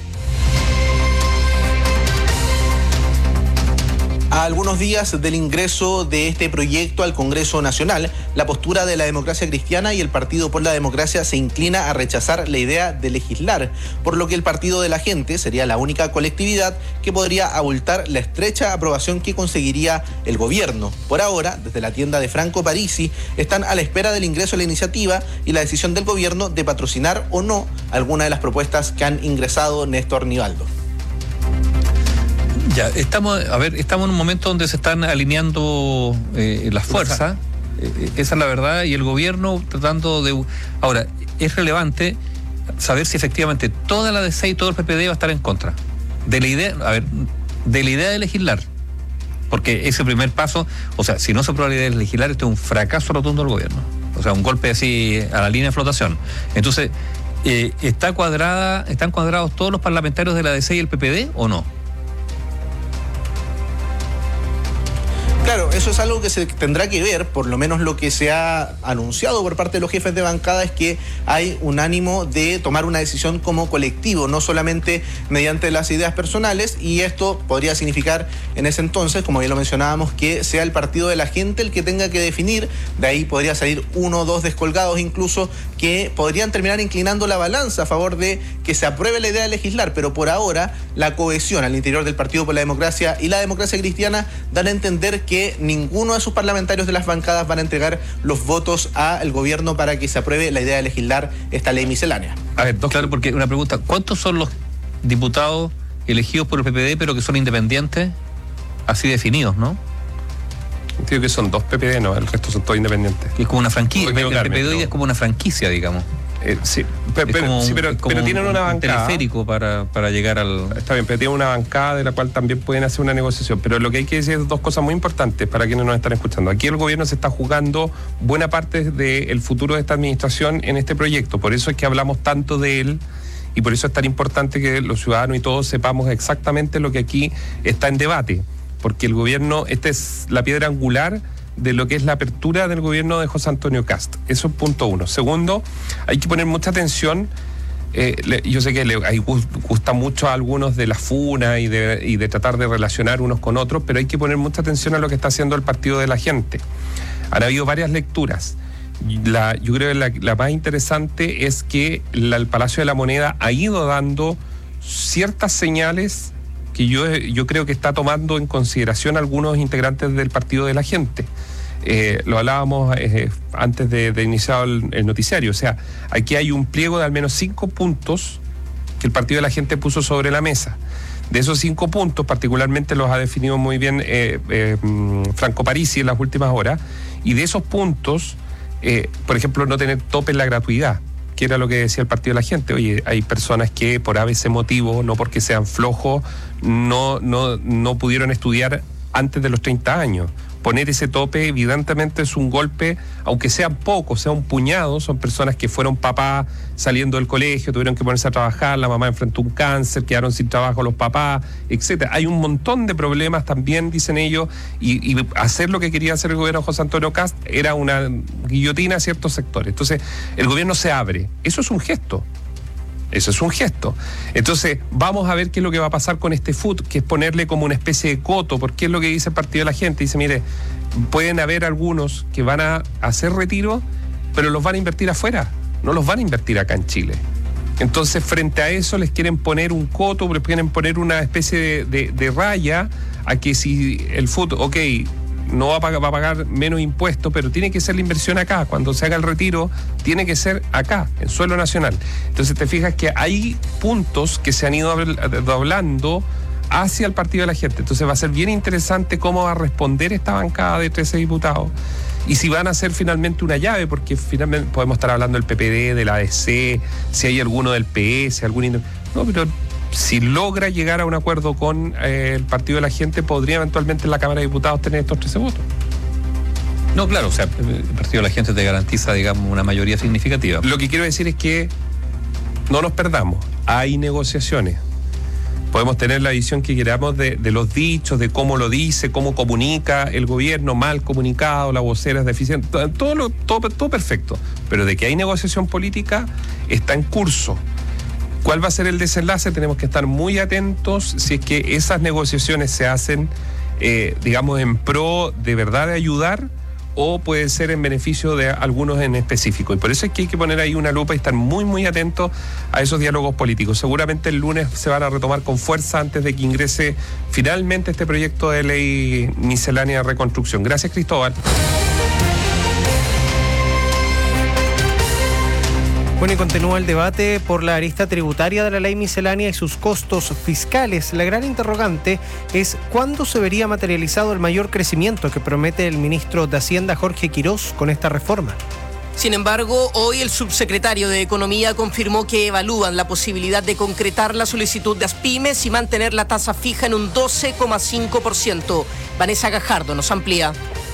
A algunos días del ingreso de este proyecto al Congreso Nacional, la postura de la Democracia Cristiana y el Partido por la Democracia se inclina a rechazar la idea de legislar, por lo que el Partido de la Gente sería la única colectividad que podría abultar la estrecha aprobación que conseguiría el gobierno. Por ahora, desde la tienda de Franco Parisi, están a la espera del ingreso a la iniciativa y la decisión del gobierno de patrocinar o no alguna de las propuestas que han ingresado Néstor Nivaldo. Ya, estamos, a ver, estamos en un momento donde se están alineando eh, las fuerzas, eh, esa es la verdad, y el gobierno tratando de... Ahora, es relevante saber si efectivamente toda la D C y todo el P P D va a estar en contra de la idea, a ver, de la idea de legislar, porque ese primer paso, o sea, si no se aprueba la idea de legislar, esto es un fracaso rotundo del gobierno, o sea, un golpe así a la línea de flotación. Entonces, eh, ¿está cuadrada, están cuadrados todos los parlamentarios de la D C y el P P D o no? Claro, eso es algo que se tendrá que ver, por lo menos lo que se ha anunciado por parte de los jefes de bancada es que hay un ánimo de tomar una decisión como colectivo, no solamente mediante las ideas personales, y esto podría significar en ese entonces, como ya lo mencionábamos, que sea el Partido de la Gente el que tenga que definir, de ahí podría salir uno o dos descolgados incluso, que podrían terminar inclinando la balanza a favor de que se apruebe la idea de legislar, pero por ahora la cohesión al interior del Partido por la Democracia y la Democracia Cristiana dan a entender que que ninguno de sus parlamentarios de las bancadas van a entregar los votos al gobierno para que se apruebe la idea de legislar esta ley miscelánea. A ver, dos, claro, porque una pregunta, ¿cuántos son los diputados elegidos por el P P D pero que son independientes así definidos, no? Entiendo que son dos P P D, no, el resto son todos independientes. Que es como una franquicia, el P P D hoy es como una franquicia, digamos. Eh, sí, pero, pero, sí, pero, pero tienen una bancada. Teleférico para, para llegar al... Está bien, pero tienen una bancada de la cual también pueden hacer una negociación. Pero lo que hay que decir es dos cosas muy importantes para quienes nos están escuchando. Aquí el gobierno se está jugando buena parte del futuro de esta administración en este proyecto. Por eso es que hablamos tanto de él y por eso es tan importante que los ciudadanos y todos sepamos exactamente lo que aquí está en debate. Porque el gobierno, esta es la piedra angular de lo que es la apertura del gobierno de José Antonio Kast. Eso es punto uno. Segundo, hay que poner mucha atención. Eh, le, yo sé que le hay, gusta mucho a algunos de la funa y de, y de tratar de relacionar unos con otros, pero hay que poner mucha atención a lo que está haciendo el Partido de la Gente. Han habido varias lecturas. La, yo creo que la, la más interesante es que la, el Palacio de la Moneda ha ido dando ciertas señales que yo, yo creo que está tomando en consideración algunos integrantes del Partido de la Gente. Eh, lo hablábamos eh, antes de, de iniciar el, el noticiario. O sea, aquí hay un pliego de al menos cinco puntos que el Partido de la Gente puso sobre la mesa. De esos cinco puntos, particularmente los ha definido muy bien eh, eh, Franco Parisi en las últimas horas. Y de esos puntos, eh, por ejemplo, no tener tope en la gratuidad, que era lo que decía el Partido de la Gente. Oye, hay personas que por A B C motivo, no porque sean flojos, no, no, no pudieron estudiar antes de los treinta años. Poner ese tope evidentemente es un golpe, aunque sean pocos, sea un puñado, son personas que fueron papás saliendo del colegio, tuvieron que ponerse a trabajar, la mamá enfrentó un cáncer, quedaron sin trabajo los papás, etcétera. Hay un montón de problemas también, dicen ellos, y, y hacer lo que quería hacer el gobierno de José Antonio Kast era una guillotina a ciertos sectores. Entonces, el gobierno se abre. Eso es un gesto. Eso es un gesto. Entonces, vamos a ver qué es lo que va a pasar con este F U T, que es ponerle como una especie de coto, porque es lo que dice el Partido de la Gente. Dice, mire, pueden haber algunos que van a hacer retiro, pero los van a invertir afuera, no los van a invertir acá en Chile. Entonces, frente a eso, les quieren poner un coto, les quieren poner una especie de, de, de raya a que si el F U T, ok, no va a pagar, va a pagar menos impuestos, pero tiene que ser la inversión acá. Cuando se haga el retiro, tiene que ser acá, en suelo nacional. Entonces te fijas que hay puntos que se han ido doblando hacia el partido de la gente. Entonces va a ser bien interesante cómo va a responder esta bancada de trece diputados y si van a ser finalmente una llave, porque finalmente podemos estar hablando del P P D, de la A D C, si hay alguno del P S, algún... No, pero si logra llegar a un acuerdo con eh, el partido de la gente, podría eventualmente en la Cámara de Diputados tener estos trece votos. No, claro, o sea, el partido de la gente te garantiza, digamos, una mayoría significativa. Lo que quiero decir es que no nos perdamos, hay negociaciones. Podemos tener la visión que queramos de, de los dichos, de cómo lo dice, cómo comunica el gobierno, mal comunicado, la vocera es deficiente, todo, lo, todo, todo perfecto. Pero de que hay negociación política, está en curso. ¿Cuál va a ser el desenlace? Tenemos que estar muy atentos si es que esas negociaciones se hacen, eh, digamos, en pro de verdad de ayudar, o puede ser en beneficio de algunos en específico. Y por eso es que hay que poner ahí una lupa y estar muy, muy atentos a esos diálogos políticos. Seguramente el lunes se van a retomar con fuerza antes de que ingrese finalmente este proyecto de ley miscelánea de reconstrucción. Gracias, Cristóbal. Bueno, y continúa el debate por la arista tributaria de la ley miscelánea y sus costos fiscales. La gran interrogante es cuándo se vería materializado el mayor crecimiento que promete el ministro de Hacienda, Jorge Quirós, con esta reforma. Sin embargo, hoy el subsecretario de Economía confirmó que evalúan la posibilidad de concretar la solicitud de Aspymes y mantener la tasa fija en un doce coma cinco por ciento. Vanessa Gajardo nos amplía.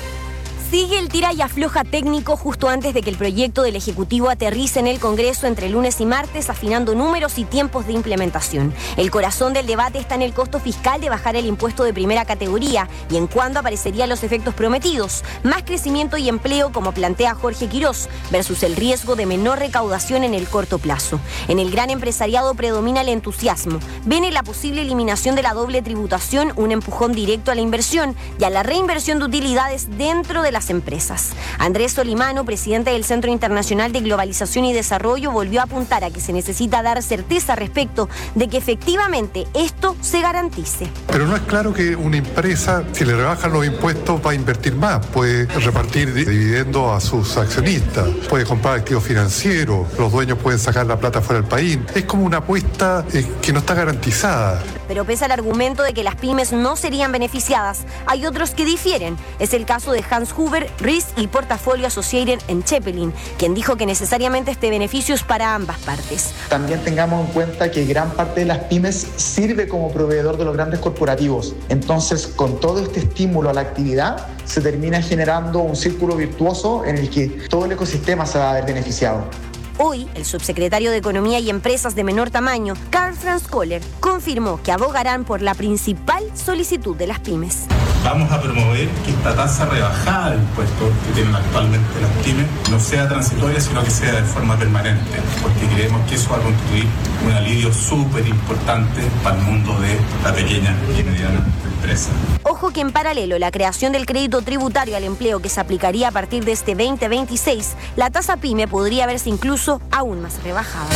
Sigue el tira y afloja técnico justo antes de que el proyecto del Ejecutivo aterrice en el Congreso entre lunes y martes, afinando números y tiempos de implementación. El corazón del debate está en el costo fiscal de bajar el impuesto de primera categoría y en cuándo aparecerían los efectos prometidos. Más crecimiento y empleo, como plantea Jorge Quirós, versus el riesgo de menor recaudación en el corto plazo. En el gran empresariado predomina el entusiasmo. Ven en la posible eliminación de la doble tributación un empujón directo a la inversión y a la reinversión de utilidades dentro de las empresas. Andrés Solimano, presidente del Centro Internacional de Globalización y Desarrollo, volvió a apuntar a que se necesita dar certeza respecto de que efectivamente esto se garantice. Pero no es claro que una empresa, si le rebajan los impuestos, va a invertir más, puede repartir dividendos a sus accionistas, puede comprar activos financieros, los dueños pueden sacar la plata fuera del país. Es como una apuesta eh, que no está garantizada. Pero pese al argumento de que las pymes no serían beneficiadas, hay otros que difieren. Es el caso de Hans Huber, Risk y Portafolio Associated en Chepelin, quien dijo que necesariamente este beneficio es para ambas partes. También tengamos en cuenta que gran parte de las pymes sirve como proveedor de los grandes corporativos. Entonces, con todo este estímulo a la actividad, se termina generando un círculo virtuoso en el que todo el ecosistema se va a ver beneficiado. Hoy, el subsecretario de Economía y Empresas de menor tamaño, Karl Franz Kohler, confirmó que abogarán por la principal solicitud de las pymes. Vamos a promover que esta tasa rebajada de impuestos que tienen actualmente las pymes no sea transitoria, sino que sea de forma permanente, porque creemos que eso va a constituir un alivio súper importante para el mundo de la pequeña y mediana empresa. Ojo que en paralelo, la creación del crédito tributario al empleo que se aplicaría a partir de este veinte veintiséis, la tasa pyme podría verse incluso aún más rebajada.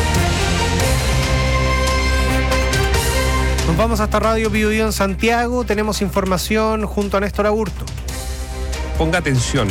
Nos vamos hasta Radio Biobío en Santiago. Tenemos información junto a Néstor Aburto. Ponga atención.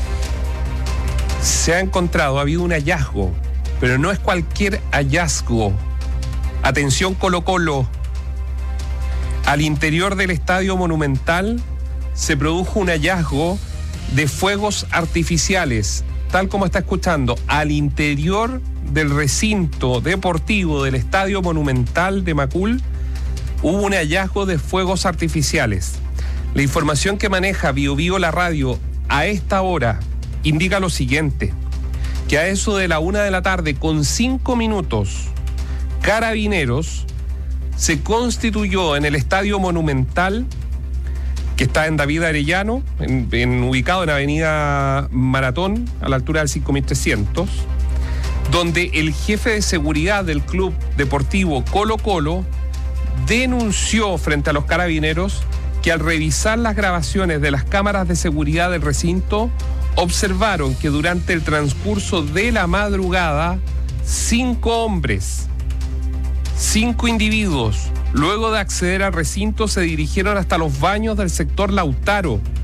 Se ha encontrado, ha habido un hallazgo, pero no es cualquier hallazgo. Atención, Colo Colo. Al interior del Estadio Monumental se produjo un hallazgo de fuegos artificiales, tal como está escuchando, al interior del recinto deportivo del Estadio Monumental de Macul. Hubo un hallazgo de fuegos artificiales. La información que maneja Biobío la radio a esta hora indica lo siguiente, que a eso de la una de la tarde con cinco minutos, Carabineros se constituyó en el Estadio Monumental, que está en David Arellano, en, en, ubicado en Avenida Maratón, a la altura del cinco mil trescientos, donde el jefe de seguridad del Club Deportivo Colo Colo denunció frente a los Carabineros que al revisar las grabaciones de las cámaras de seguridad del recinto, observaron que durante el transcurso de la madrugada, cinco hombres, cinco individuos, luego de acceder al recinto, se dirigieron hasta los baños del sector Lautaro,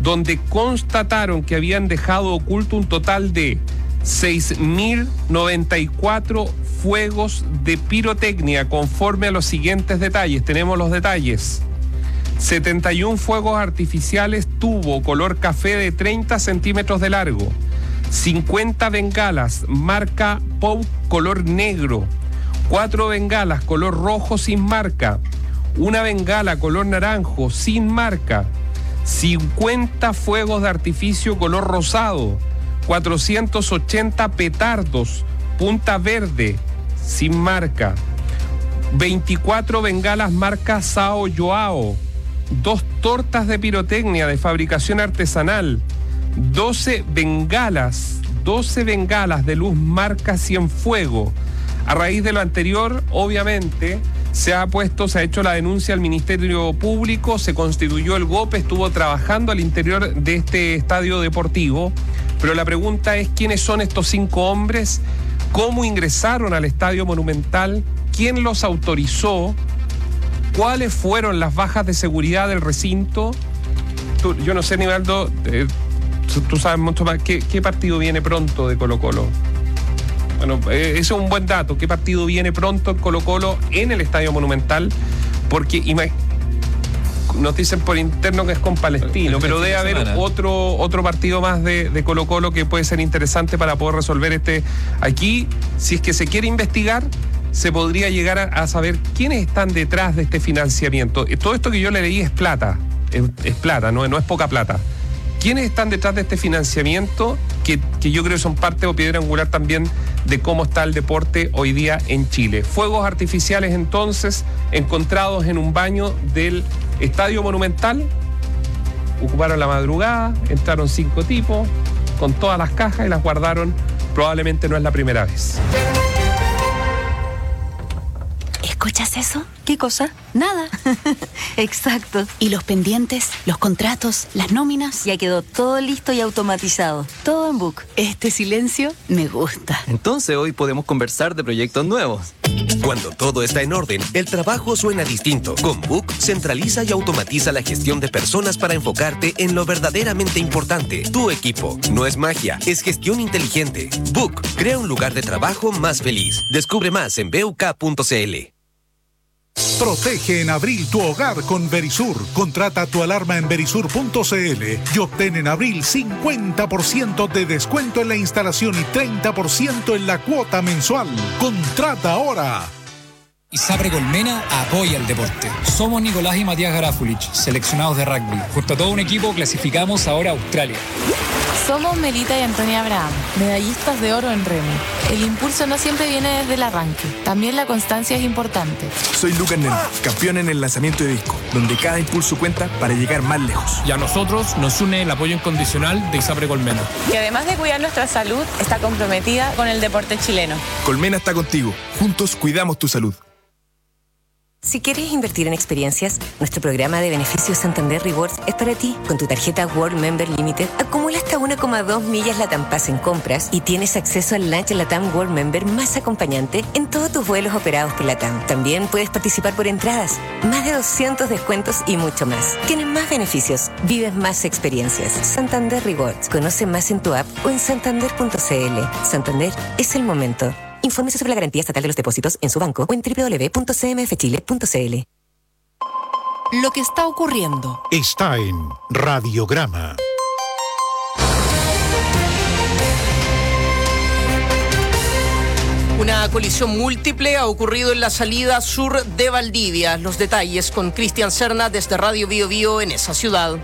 donde constataron que habían dejado oculto un total de seis mil noventa y cuatro fuegos de pirotecnia, conforme a los siguientes detalles. Tenemos los detalles. setenta y uno fuegos artificiales tubo color café de treinta centímetros de largo, cincuenta bengalas marca Pau color negro, cuatro bengalas color rojo sin marca, una bengala color naranjo sin marca, cincuenta fuegos de artificio color rosado, cuatrocientos ochenta petardos punta verde sin marca, veinticuatro bengalas marca Sao Joao, dos tortas de pirotecnia de fabricación artesanal, doce bengalas, doce bengalas de luz marca Cienfuego. A raíz de lo anterior, obviamente, se ha puesto, se ha hecho la denuncia al Ministerio Público, se constituyó el G O P, estuvo trabajando al interior de este estadio deportivo, pero la pregunta es quiénes son estos cinco hombres, cómo ingresaron al Estadio Monumental, quién los autorizó, cuáles fueron las bajas de seguridad del recinto. Tú, yo no sé, Nivaldo, eh, tú sabes mucho más, ¿qué, qué partido viene pronto de Colo-Colo? Bueno, eh, eso es un buen dato. ¿Qué partido viene pronto en Colo-Colo en el Estadio Monumental? Porque ima- nos dicen por interno que es con Palestino, pero debe haber otro, otro partido más de, de Colo-Colo que puede ser interesante para poder resolver este. Aquí, si es que se quiere investigar, se podría llegar a, a saber quiénes están detrás de este financiamiento. Todo esto que yo le leí es plata, es, es plata, no, no es poca plata. ¿Quiénes están detrás de este financiamiento? Que, que yo creo que son parte o piedra angular también de cómo está el deporte hoy día en Chile. Fuegos artificiales entonces encontrados en un baño del Estadio Monumental. Ocuparon la madrugada, entraron cinco tipos con todas las cajas y las guardaron. Probablemente no es la primera vez. ¿Escuchas eso? ¿Qué cosa? Nada. Exacto. ¿Y los pendientes, los contratos, las nóminas? Ya quedó todo listo y automatizado. Todo en Book. Este silencio me gusta. Entonces hoy podemos conversar de proyectos nuevos. Cuando todo está en orden, el trabajo suena distinto. Con Book, centraliza y automatiza la gestión de personas para enfocarte en lo verdaderamente importante. Tu equipo. No es magia, es gestión inteligente. Book, crea un lugar de trabajo más feliz. Descubre más en b u k punto c l. Protege en abril tu hogar con Verisur. Contrata tu alarma en verisur punto c l y obtén en abril cincuenta por ciento de descuento en la instalación y treinta por ciento en la cuota mensual. Contrata ahora. ISAPRE Colmena apoya el deporte. Somos Nicolás y Matías Garafulich, seleccionados de rugby. Junto a todo un equipo clasificamos ahora a Australia. Somos Melita y Antonia Abraham, medallistas de oro en remo. El impulso no siempre viene desde el arranque, también la constancia es importante. Soy Lucas Neno, campeón en el lanzamiento de disco, donde cada impulso cuenta para llegar más lejos. Y a nosotros nos une el apoyo incondicional de ISAPRE Colmena, que además de cuidar nuestra salud, está comprometida con el deporte chileno. Colmena está contigo, juntos cuidamos tu salud. Si quieres invertir en experiencias, nuestro programa de beneficios Santander Rewards es para ti. Con tu tarjeta World Member Limited, acumula hasta uno coma dos millas Latam Pass en compras y tienes acceso al lunch Latam World Member más acompañante en todos tus vuelos operados por Latam. También puedes participar por entradas, más de doscientos descuentos y mucho más. Tienes más beneficios, vives más experiencias. Santander Rewards. Conoce más en tu app o en santander punto c l. Santander es el momento. Infórmese sobre la garantía estatal de los depósitos en su banco o en doble u doble u doble u punto c m f chile punto c l. Lo que está ocurriendo está en Radiograma. Una colisión múltiple ha ocurrido en la salida sur de Valdivia. Los detalles con Cristian Serna desde Radio Bio Bio en esa ciudad.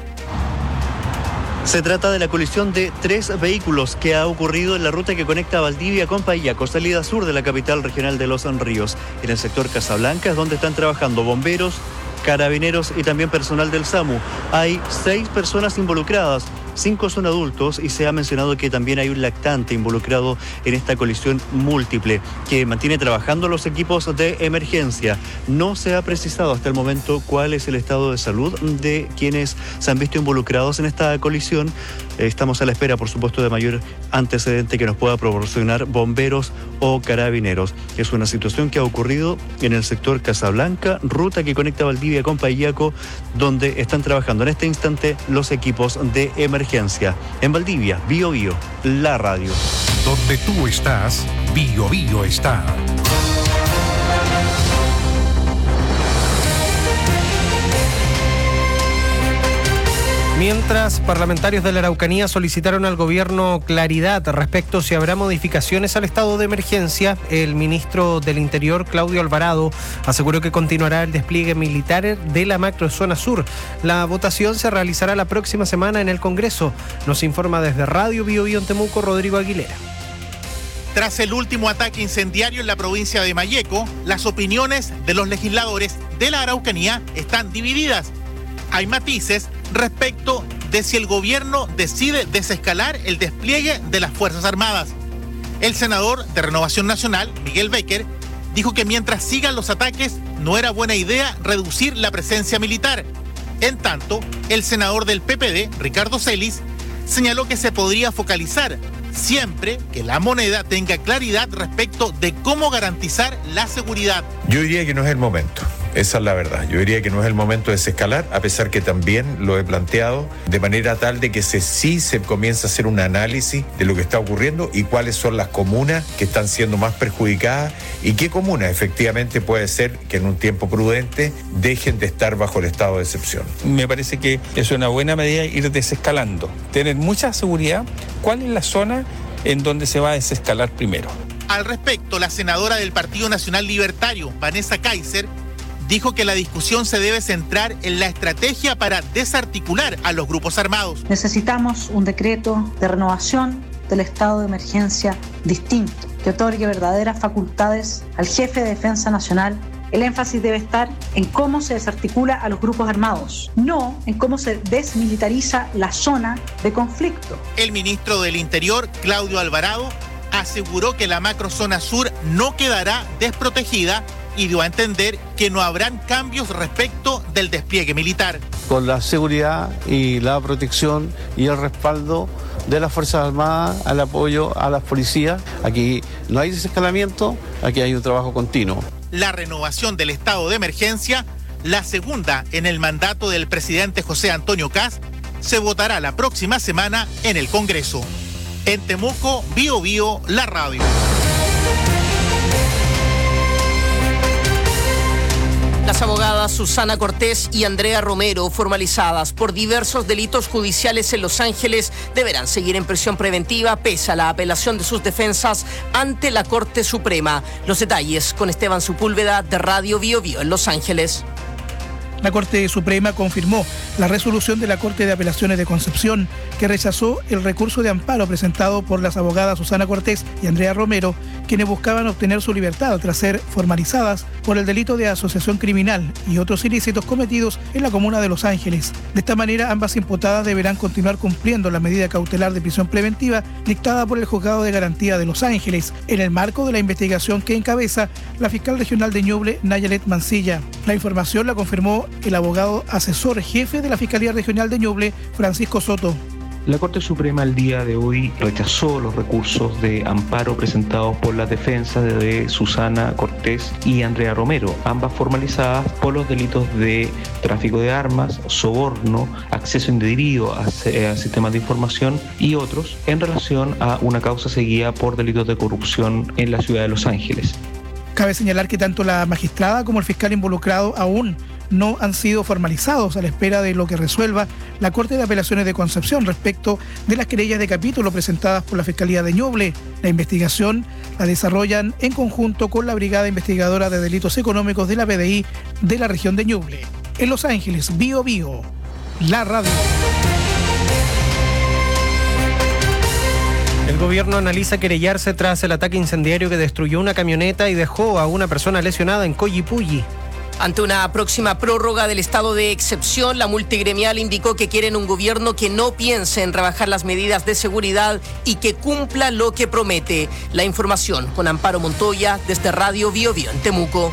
Se trata de la colisión de tres vehículos que ha ocurrido en la ruta que conecta Valdivia con Payaco, salida sur de la capital regional de Los Ríos. En el sector Casablanca es donde están trabajando bomberos, carabineros y también personal del SAMU. Hay seis personas involucradas, cinco son adultos y se ha mencionado que también hay un lactante involucrado en esta colisión múltiple que mantiene trabajando los equipos de emergencia. No se ha precisado hasta el momento cuál es el estado de salud de quienes se han visto involucrados en esta colisión. Estamos a la espera, por supuesto, de mayor antecedente que nos pueda proporcionar bomberos o carabineros. Es una situación que ha ocurrido en el sector Casablanca, ruta que conecta Valdivia con Payaco, donde están trabajando en este instante los equipos de emergencia. En Valdivia, Bio Bio, la radio. Donde tú estás, Bio Bio está. Mientras, parlamentarios de la Araucanía solicitaron al gobierno claridad respecto si habrá modificaciones al estado de emergencia, el ministro del Interior, Claudio Alvarado, aseguró que continuará el despliegue militar de la macrozona sur. La votación se realizará la próxima semana en el Congreso. Nos informa desde Radio Bio Bio en Temuco, Rodrigo Aguilera. Tras el último ataque incendiario en la provincia de Malleco, las opiniones de los legisladores de la Araucanía están divididas. Hay matices respecto de si el gobierno decide desescalar el despliegue de las Fuerzas Armadas. El senador de Renovación Nacional, Miguel Baker, dijo que mientras sigan los ataques no era buena idea reducir la presencia militar. En tanto, el senador del P P D, Ricardo Celis, señaló que se podría focalizar siempre que la moneda tenga claridad respecto de cómo garantizar la seguridad. Yo diría que no es el momento. Esa es la verdad. Yo diría que no es el momento de desescalar, a pesar que también lo he planteado de manera tal de que se, sí se comienza a hacer un análisis de lo que está ocurriendo y cuáles son las comunas que están siendo más perjudicadas y qué comunas efectivamente puede ser que en un tiempo prudente dejen de estar bajo el estado de excepción. Me parece que es una buena medida ir desescalando, tener mucha seguridad. ¿Cuál es la zona en donde se va a desescalar primero? Al respecto, la senadora del Partido Nacional Libertario, Vanessa Kaiser, dijo que la discusión se debe centrar en la estrategia para desarticular a los grupos armados. Necesitamos un decreto de renovación del estado de emergencia distinto, que otorgue verdaderas facultades al jefe de Defensa Nacional. El énfasis debe estar en cómo se desarticula a los grupos armados, no en cómo se desmilitariza la zona de conflicto. El ministro del Interior, Claudio Alvarado, aseguró que la macrozona sur no quedará desprotegida y dio a entender que no habrán cambios respecto del despliegue militar. Con la seguridad y la protección y el respaldo de las Fuerzas Armadas, al apoyo a las policías, aquí no hay desescalamiento, aquí hay un trabajo continuo. La renovación del estado de emergencia, la segunda en el mandato del presidente José Antonio Kast, se votará la próxima semana en el Congreso. En Temuco, Bio Bio, la radio. Las abogadas Susana Cortés y Andrea Romero, formalizadas por diversos delitos judiciales en Los Ángeles, deberán seguir en prisión preventiva pese a la apelación de sus defensas ante la Corte Suprema. Los detalles con Esteban Sepúlveda de Radio Bio Bio en Los Ángeles. La Corte Suprema confirmó la resolución de la Corte de Apelaciones de Concepción, que rechazó el recurso de amparo presentado por las abogadas Susana Cortés y Andrea Romero, quienes buscaban obtener su libertad tras ser formalizadas por el delito de asociación criminal y otros ilícitos cometidos en la comuna de Los Ángeles. De esta manera, ambas imputadas deberán continuar cumpliendo la medida cautelar de prisión preventiva dictada por el Juzgado de Garantía de Los Ángeles, en el marco de la investigación que encabeza la fiscal regional de Ñuble, Nayalet Mancilla. La información la confirmó el abogado asesor jefe de la Fiscalía Regional de Ñuble, Francisco Soto. La Corte Suprema el día de hoy rechazó los recursos de amparo presentados por las defensas de Susana Cortés y Andrea Romero, ambas formalizadas por los delitos de tráfico de armas, soborno, acceso indebido a, a sistemas de información y otros en relación a una causa seguida por delitos de corrupción en la ciudad de Los Ángeles. Cabe señalar que tanto la magistrada como el fiscal involucrado aún no han sido formalizados a la espera de lo que resuelva la Corte de Apelaciones de Concepción respecto de las querellas de capítulo presentadas por la Fiscalía de Ñuble. La investigación la desarrollan en conjunto con la Brigada Investigadora de Delitos Económicos de la P D I de la región de Ñuble. En Los Ángeles, Bio Bio, la radio. El gobierno analiza querellarse tras el ataque incendiario que destruyó una camioneta y dejó a una persona lesionada en Collipulli. Ante una próxima prórroga del estado de excepción, la multigremial indicó que quieren un gobierno que no piense en rebajar las medidas de seguridad y que cumpla lo que promete. La información con Amparo Montoya desde Radio Bio Bio en Temuco.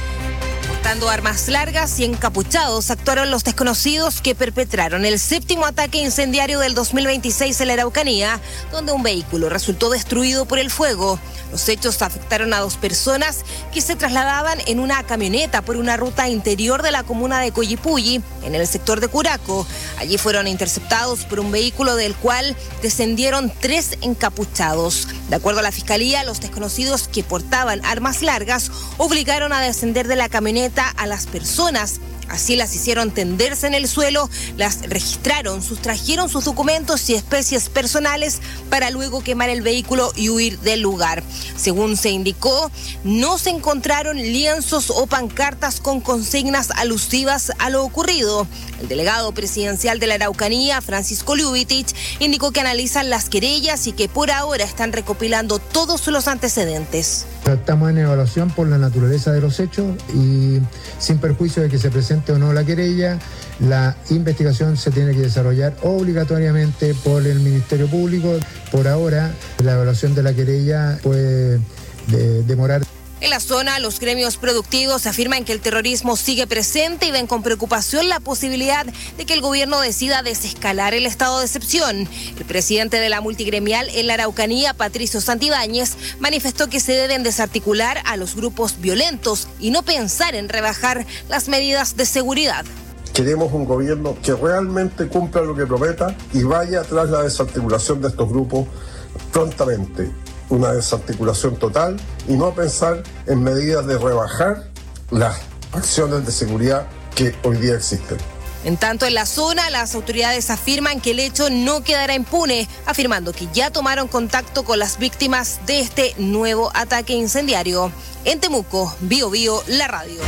Portando armas largas y encapuchados actuaron los desconocidos que perpetraron el séptimo ataque incendiario del dos mil veintiséis en la Araucanía, donde un vehículo resultó destruido por el fuego. Los hechos afectaron a dos personas que se trasladaban en una camioneta por una ruta interior de la comuna de Coyipulli, en el sector de Curaco. Allí fueron interceptados por un vehículo del cual descendieron tres encapuchados. De acuerdo a la fiscalía, los desconocidos que portaban armas largas obligaron a descender de la camioneta a las personas. Así las hicieron tenderse en el suelo, las registraron, sustrajeron sus documentos y especies personales para luego quemar el vehículo y huir del lugar. Según se indicó, no se encontraron lienzos o pancartas con consignas alusivas a lo ocurrido. El delegado presidencial de la Araucanía, Francisco Ljubitich, indicó que analizan las querellas y que por ahora están recopilando todos los antecedentes. Estamos en evaluación por la naturaleza de los hechos y sin perjuicio de que se presente o no la querella, la investigación se tiene que desarrollar obligatoriamente por el Ministerio Público. Por ahora, la evaluación de la querella puede de, demorar. En la zona, los gremios productivos afirman que el terrorismo sigue presente y ven con preocupación la posibilidad de que el gobierno decida desescalar el estado de excepción. El presidente de la multigremial en la Araucanía, Patricio Santibáñez, manifestó que se deben desarticular a los grupos violentos y no pensar en rebajar las medidas de seguridad. Queremos un gobierno que realmente cumpla lo que prometa y vaya tras la desarticulación de estos grupos prontamente. Una desarticulación total y no pensar en medidas de rebajar las acciones de seguridad que hoy día existen. En tanto, en la zona, las autoridades afirman que el hecho no quedará impune, afirmando que ya tomaron contacto con las víctimas de este nuevo ataque incendiario. En Temuco, Bio Bio, la radio.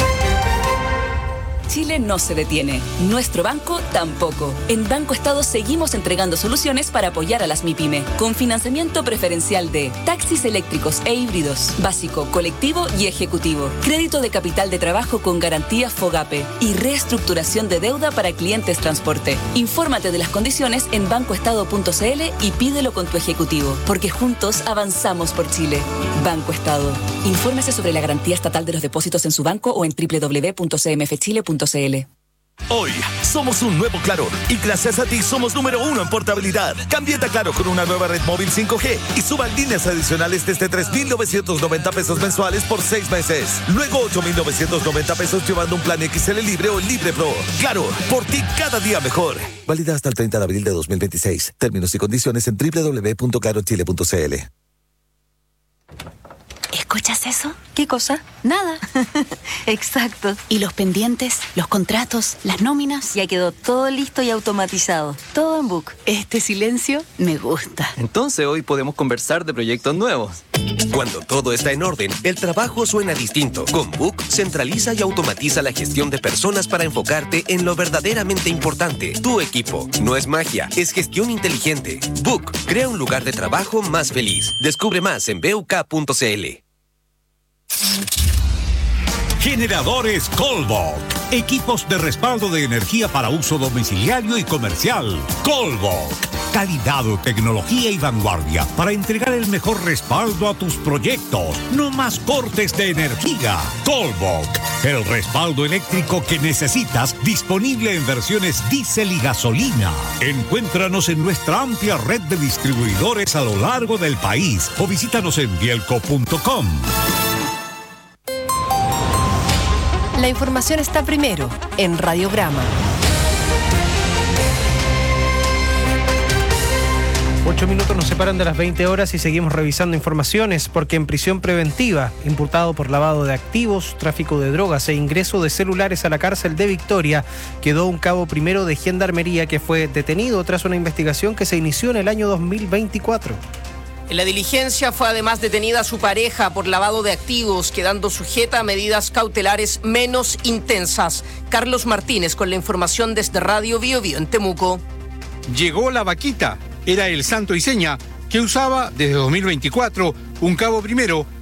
Chile no se detiene. Nuestro banco tampoco. En Banco Estado seguimos entregando soluciones para apoyar a las MIPYME, con financiamiento preferencial de taxis eléctricos e híbridos, básico, colectivo y ejecutivo, crédito de capital de trabajo con garantía FOGAPE y reestructuración de deuda para clientes transporte. Infórmate de las condiciones en banco estado punto c l y pídelo con tu ejecutivo, porque juntos avanzamos por Chile. Banco Estado. Infórmese sobre la garantía estatal de los depósitos en su banco o en doble u doble u doble u punto c m f chile punto c l. Hoy somos un nuevo Claro y gracias a ti somos número uno en portabilidad. Cámbiate a Claro con una nueva red móvil cinco G y suba líneas adicionales desde tres mil novecientos noventa pesos mensuales por seis meses. Luego ocho mil novecientos noventa pesos llevando un plan X L Libre o Libre Pro. Claro, por ti cada día mejor. Válida hasta el treinta de abril de dos mil veintiséis. Términos y condiciones en doble u doble u doble u punto claro chile punto c l. ¿Escuchas eso? ¿Qué cosa? Nada. Exacto. ¿Y los pendientes, los contratos, las nóminas? Ya quedó todo listo y automatizado. Todo en Book. Este silencio me gusta. Entonces hoy podemos conversar de proyectos nuevos. Cuando todo está en orden, el trabajo suena distinto. Con Book, centraliza y automatiza la gestión de personas para enfocarte en lo verdaderamente importante. Tu equipo. No es magia, es gestión inteligente. Book, crea un lugar de trabajo más feliz. Descubre más en b u k punto c l. Generadores Colbok. Equipos de respaldo de energía para uso domiciliario y comercial. Colbok. Calidad, tecnología y vanguardia para entregar el mejor respaldo a tus proyectos. No más cortes de energía. Colbok. El respaldo eléctrico que necesitas, disponible en versiones diésel y gasolina. Encuéntranos en nuestra amplia red de distribuidores a lo largo del país o visítanos en bielco punto com. La información está primero en Radiograma. Ocho minutos nos separan de las veinte horas y seguimos revisando informaciones porque en prisión preventiva, imputado por lavado de activos, tráfico de drogas e ingreso de celulares a la cárcel de Victoria, quedó un cabo primero de Gendarmería que fue detenido tras una investigación que se inició en el año dos mil veinticuatro. En la diligencia fue además detenida su pareja por lavado de activos, quedando sujeta a medidas cautelares menos intensas. Carlos Martínez con la información desde Radio Bio Bio en Temuco. Llegó la vaquita. Era el santo y seña que usaba desde dos mil veinticuatro un cabo primero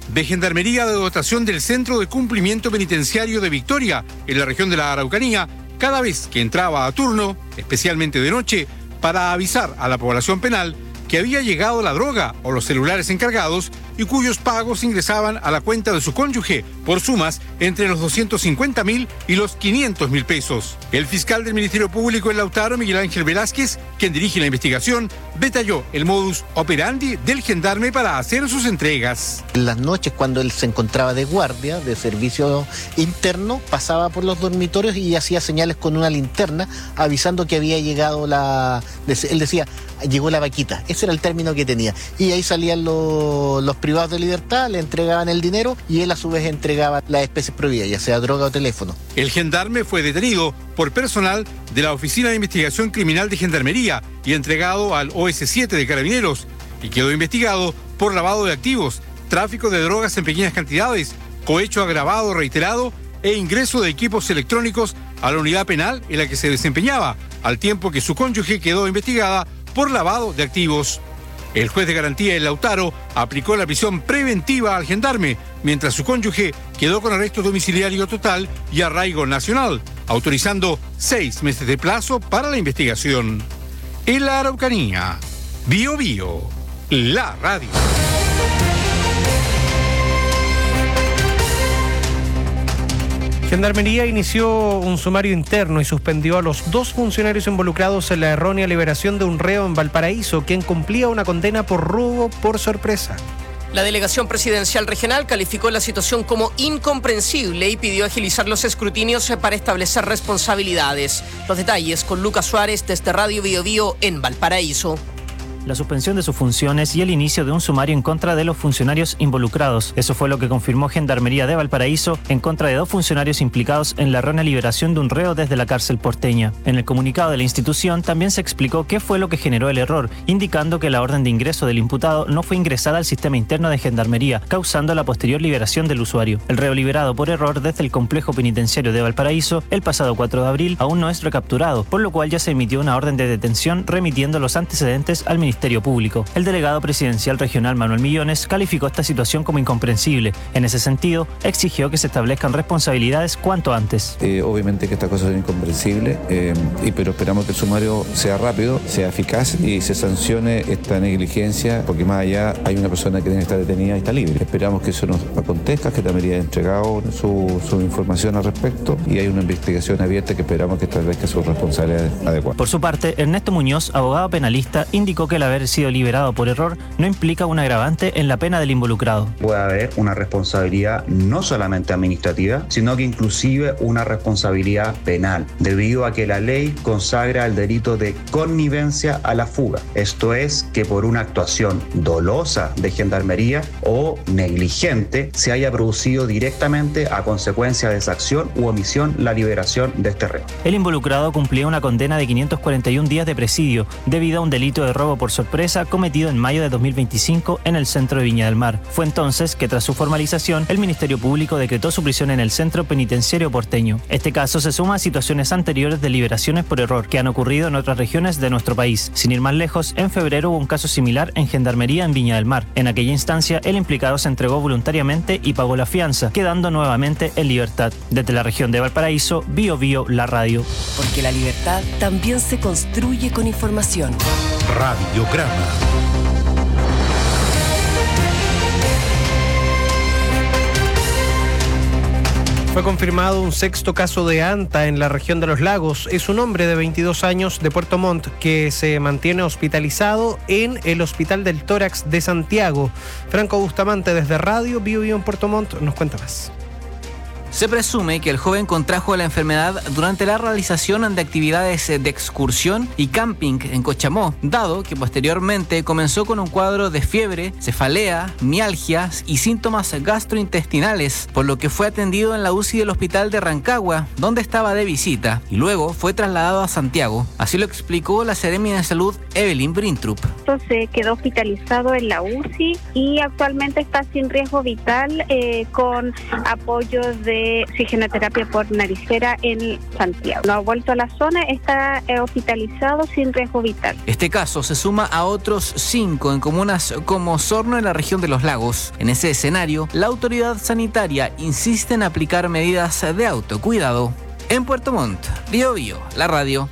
de Gendarmería de dotación del Centro de Cumplimiento Penitenciario de Victoria, en la región de la Araucanía, cada vez que entraba a turno, especialmente de noche, para avisar a la población penal que había llegado la droga o los celulares encargados y cuyos pagos ingresaban a la cuenta de su cónyuge por sumas entre los doscientos cincuenta mil y los quinientos mil pesos. El fiscal del Ministerio Público en Lautaro, Miguel Ángel Velázquez, quien dirige la investigación, detalló el modus operandi del gendarme para hacer sus entregas. En las noches, cuando él se encontraba de guardia, de servicio interno, pasaba por los dormitorios y hacía señales con una linterna avisando que había llegado la... Él decía, llegó la vaquita. Ese era el término que tenía. Y ahí salían los, los privados de libertad, le entregaban el dinero y él a su vez entregaba las especies prohibidas, ya sea droga o teléfono. El gendarme fue detenido por personal de la Oficina de Investigación Criminal de Gendarmería y entregado al O S siete de Carabineros y quedó investigado por lavado de activos, tráfico de drogas en pequeñas cantidades, cohecho agravado reiterado e ingreso de equipos electrónicos a la unidad penal en la que se desempeñaba, al tiempo que su cónyuge quedó investigada por lavado de activos. El juez de garantía en Lautaro aplicó la prisión preventiva al gendarme, mientras su cónyuge quedó con arresto domiciliario total y arraigo nacional, autorizando seis meses de plazo para la investigación. En la Araucanía, Bio Bio, la radio. Gendarmería inició un sumario interno y suspendió a los dos funcionarios involucrados en la errónea liberación de un reo en Valparaíso, quien cumplía una condena por robo por sorpresa. La delegación presidencial regional calificó la situación como incomprensible y pidió agilizar los escrutinios para establecer responsabilidades. Los detalles con Lucas Suárez desde Radio Bio Bio en Valparaíso. La suspensión de sus funciones y el inicio de un sumario en contra de los funcionarios involucrados. Eso fue lo que confirmó Gendarmería de Valparaíso en contra de dos funcionarios implicados en la errónea liberación de un reo desde la cárcel porteña. En el comunicado de la institución también se explicó qué fue lo que generó el error, indicando que la orden de ingreso del imputado no fue ingresada al sistema interno de Gendarmería, causando la posterior liberación del usuario. El reo liberado por error desde el complejo penitenciario de Valparaíso el pasado cuatro de abril aún no es recapturado, por lo cual ya se emitió una orden de detención remitiendo los antecedentes al Ministerio Ministerio Público. El delegado presidencial regional Manuel Millones calificó esta situación como incomprensible. En ese sentido, exigió que se establezcan responsabilidades cuanto antes. Eh, obviamente que estas cosas son incomprensibles, eh, y, pero esperamos que el sumario sea rápido, sea eficaz y se sancione esta negligencia, porque más allá hay una persona que tiene que estar detenida y está libre. Esperamos que eso nos acontezca, que también haya entregado su, su información al respecto y hay una investigación abierta que esperamos que establezca sus responsabilidades adecuadas. Por su parte, Ernesto Muñoz, abogado penalista, indicó que el haber sido liberado por error no implica un agravante en la pena del involucrado. Puede haber una responsabilidad no solamente administrativa, sino que inclusive una responsabilidad penal, debido a que la ley consagra el delito de connivencia a la fuga. Esto es que por una actuación dolosa de Gendarmería o negligente se haya producido directamente a consecuencia de esa acción u omisión la liberación de este reo. El involucrado cumplía una condena de quinientos cuarenta y un días de presidio debido a un delito de robo por sorpresa cometido en mayo de dos mil veinticinco en el centro de Viña del Mar. Fue entonces que tras su formalización, el Ministerio Público decretó su prisión en el centro penitenciario porteño. Este caso se suma a situaciones anteriores de liberaciones por error que han ocurrido en otras regiones de nuestro país. Sin ir más lejos, en febrero hubo un caso similar en Gendarmería en Viña del Mar. En aquella instancia, el implicado se entregó voluntariamente y pagó la fianza, quedando nuevamente en libertad. Desde la región de Valparaíso, Bio Bio, la radio. Porque la libertad también se construye con información. Radiograma. Fue confirmado un sexto caso de anta en la región de Los Lagos. Es un hombre de veintidós años de Puerto Montt que se mantiene hospitalizado en el Hospital del Tórax de Santiago. Franco Bustamante desde Radio Bio Bio en Puerto Montt nos cuenta más. Se presume que el joven contrajo la enfermedad durante la realización de actividades de excursión y camping en Cochamó, dado que posteriormente comenzó con un cuadro de fiebre, cefalea, mialgias y síntomas gastrointestinales, por lo que fue atendido en la U C I del Hospital de Rancagua, donde estaba de visita, y luego fue trasladado a Santiago. Así lo explicó la seremia de salud Evelyn Brintrup. Se quedó hospitalizado en la U C I y actualmente está sin riesgo vital, eh, con apoyo de de oxigenoterapia por naricera en Santiago. No ha vuelto a la zona, está eh, hospitalizado sin riesgo vital. Este caso se suma a otros cinco en comunas como Osorno en la región de Los Lagos. En ese escenario, la autoridad sanitaria insiste en aplicar medidas de autocuidado. En Puerto Montt, Bío Bío, la radio.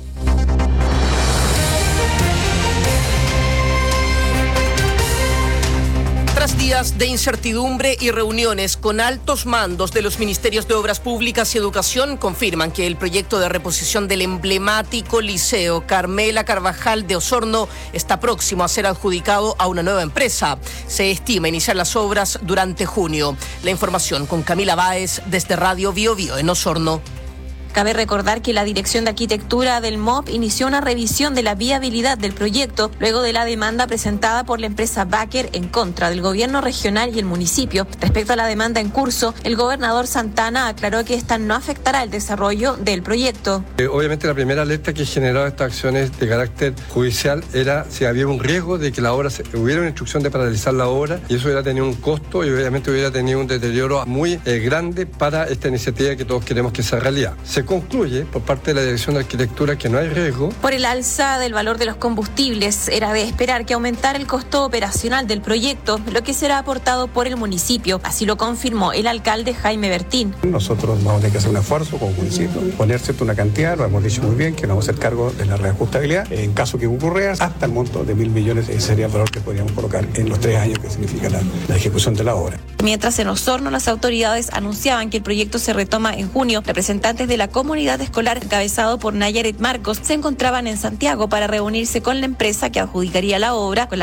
Tras días de incertidumbre y reuniones con altos mandos de los Ministerios de Obras Públicas y Educación, confirman que el proyecto de reposición del emblemático Liceo Carmela Carvajal de Osorno está próximo a ser adjudicado a una nueva empresa. Se estima iniciar las obras durante junio. La información con Camila Báez desde Radio Bío Bío en Osorno. Cabe recordar que la Dirección de Arquitectura del M O P inició una revisión de la viabilidad del proyecto luego de la demanda presentada por la empresa Baker en contra del gobierno regional y el municipio. Respecto a la demanda en curso, el gobernador Santana aclaró que esta no afectará el desarrollo del proyecto. Eh, obviamente la primera alerta que generó estas acciones de carácter judicial era si había un riesgo de que la obra, se, hubiera una instrucción de paralizar la obra y eso hubiera tenido un costo y obviamente hubiera tenido un deterioro muy eh, grande para esta iniciativa que todos queremos que sea realidad. Se concluye por parte de la Dirección de Arquitectura que no hay riesgo. Por el alza del valor de los combustibles, era de esperar que aumentara el costo operacional del proyecto, lo que será aportado por el municipio. Así lo confirmó el alcalde Jaime Bertín. Nosotros vamos a tener que hacer un esfuerzo como municipio, poner cierto una cantidad, lo hemos dicho muy bien, que nos vamos a hacer cargo de la reajustabilidad. En caso que ocurra, hasta el monto de mil millones, ese sería el valor que podríamos colocar en los tres años que significa la, la ejecución de la obra. Mientras en Osorno las autoridades anunciaban que el proyecto se retoma en junio, representantes de la comunidad escolar encabezado por Nayaret Marcos se encontraban en Santiago para reunirse con la empresa que adjudicaría la obra. Con la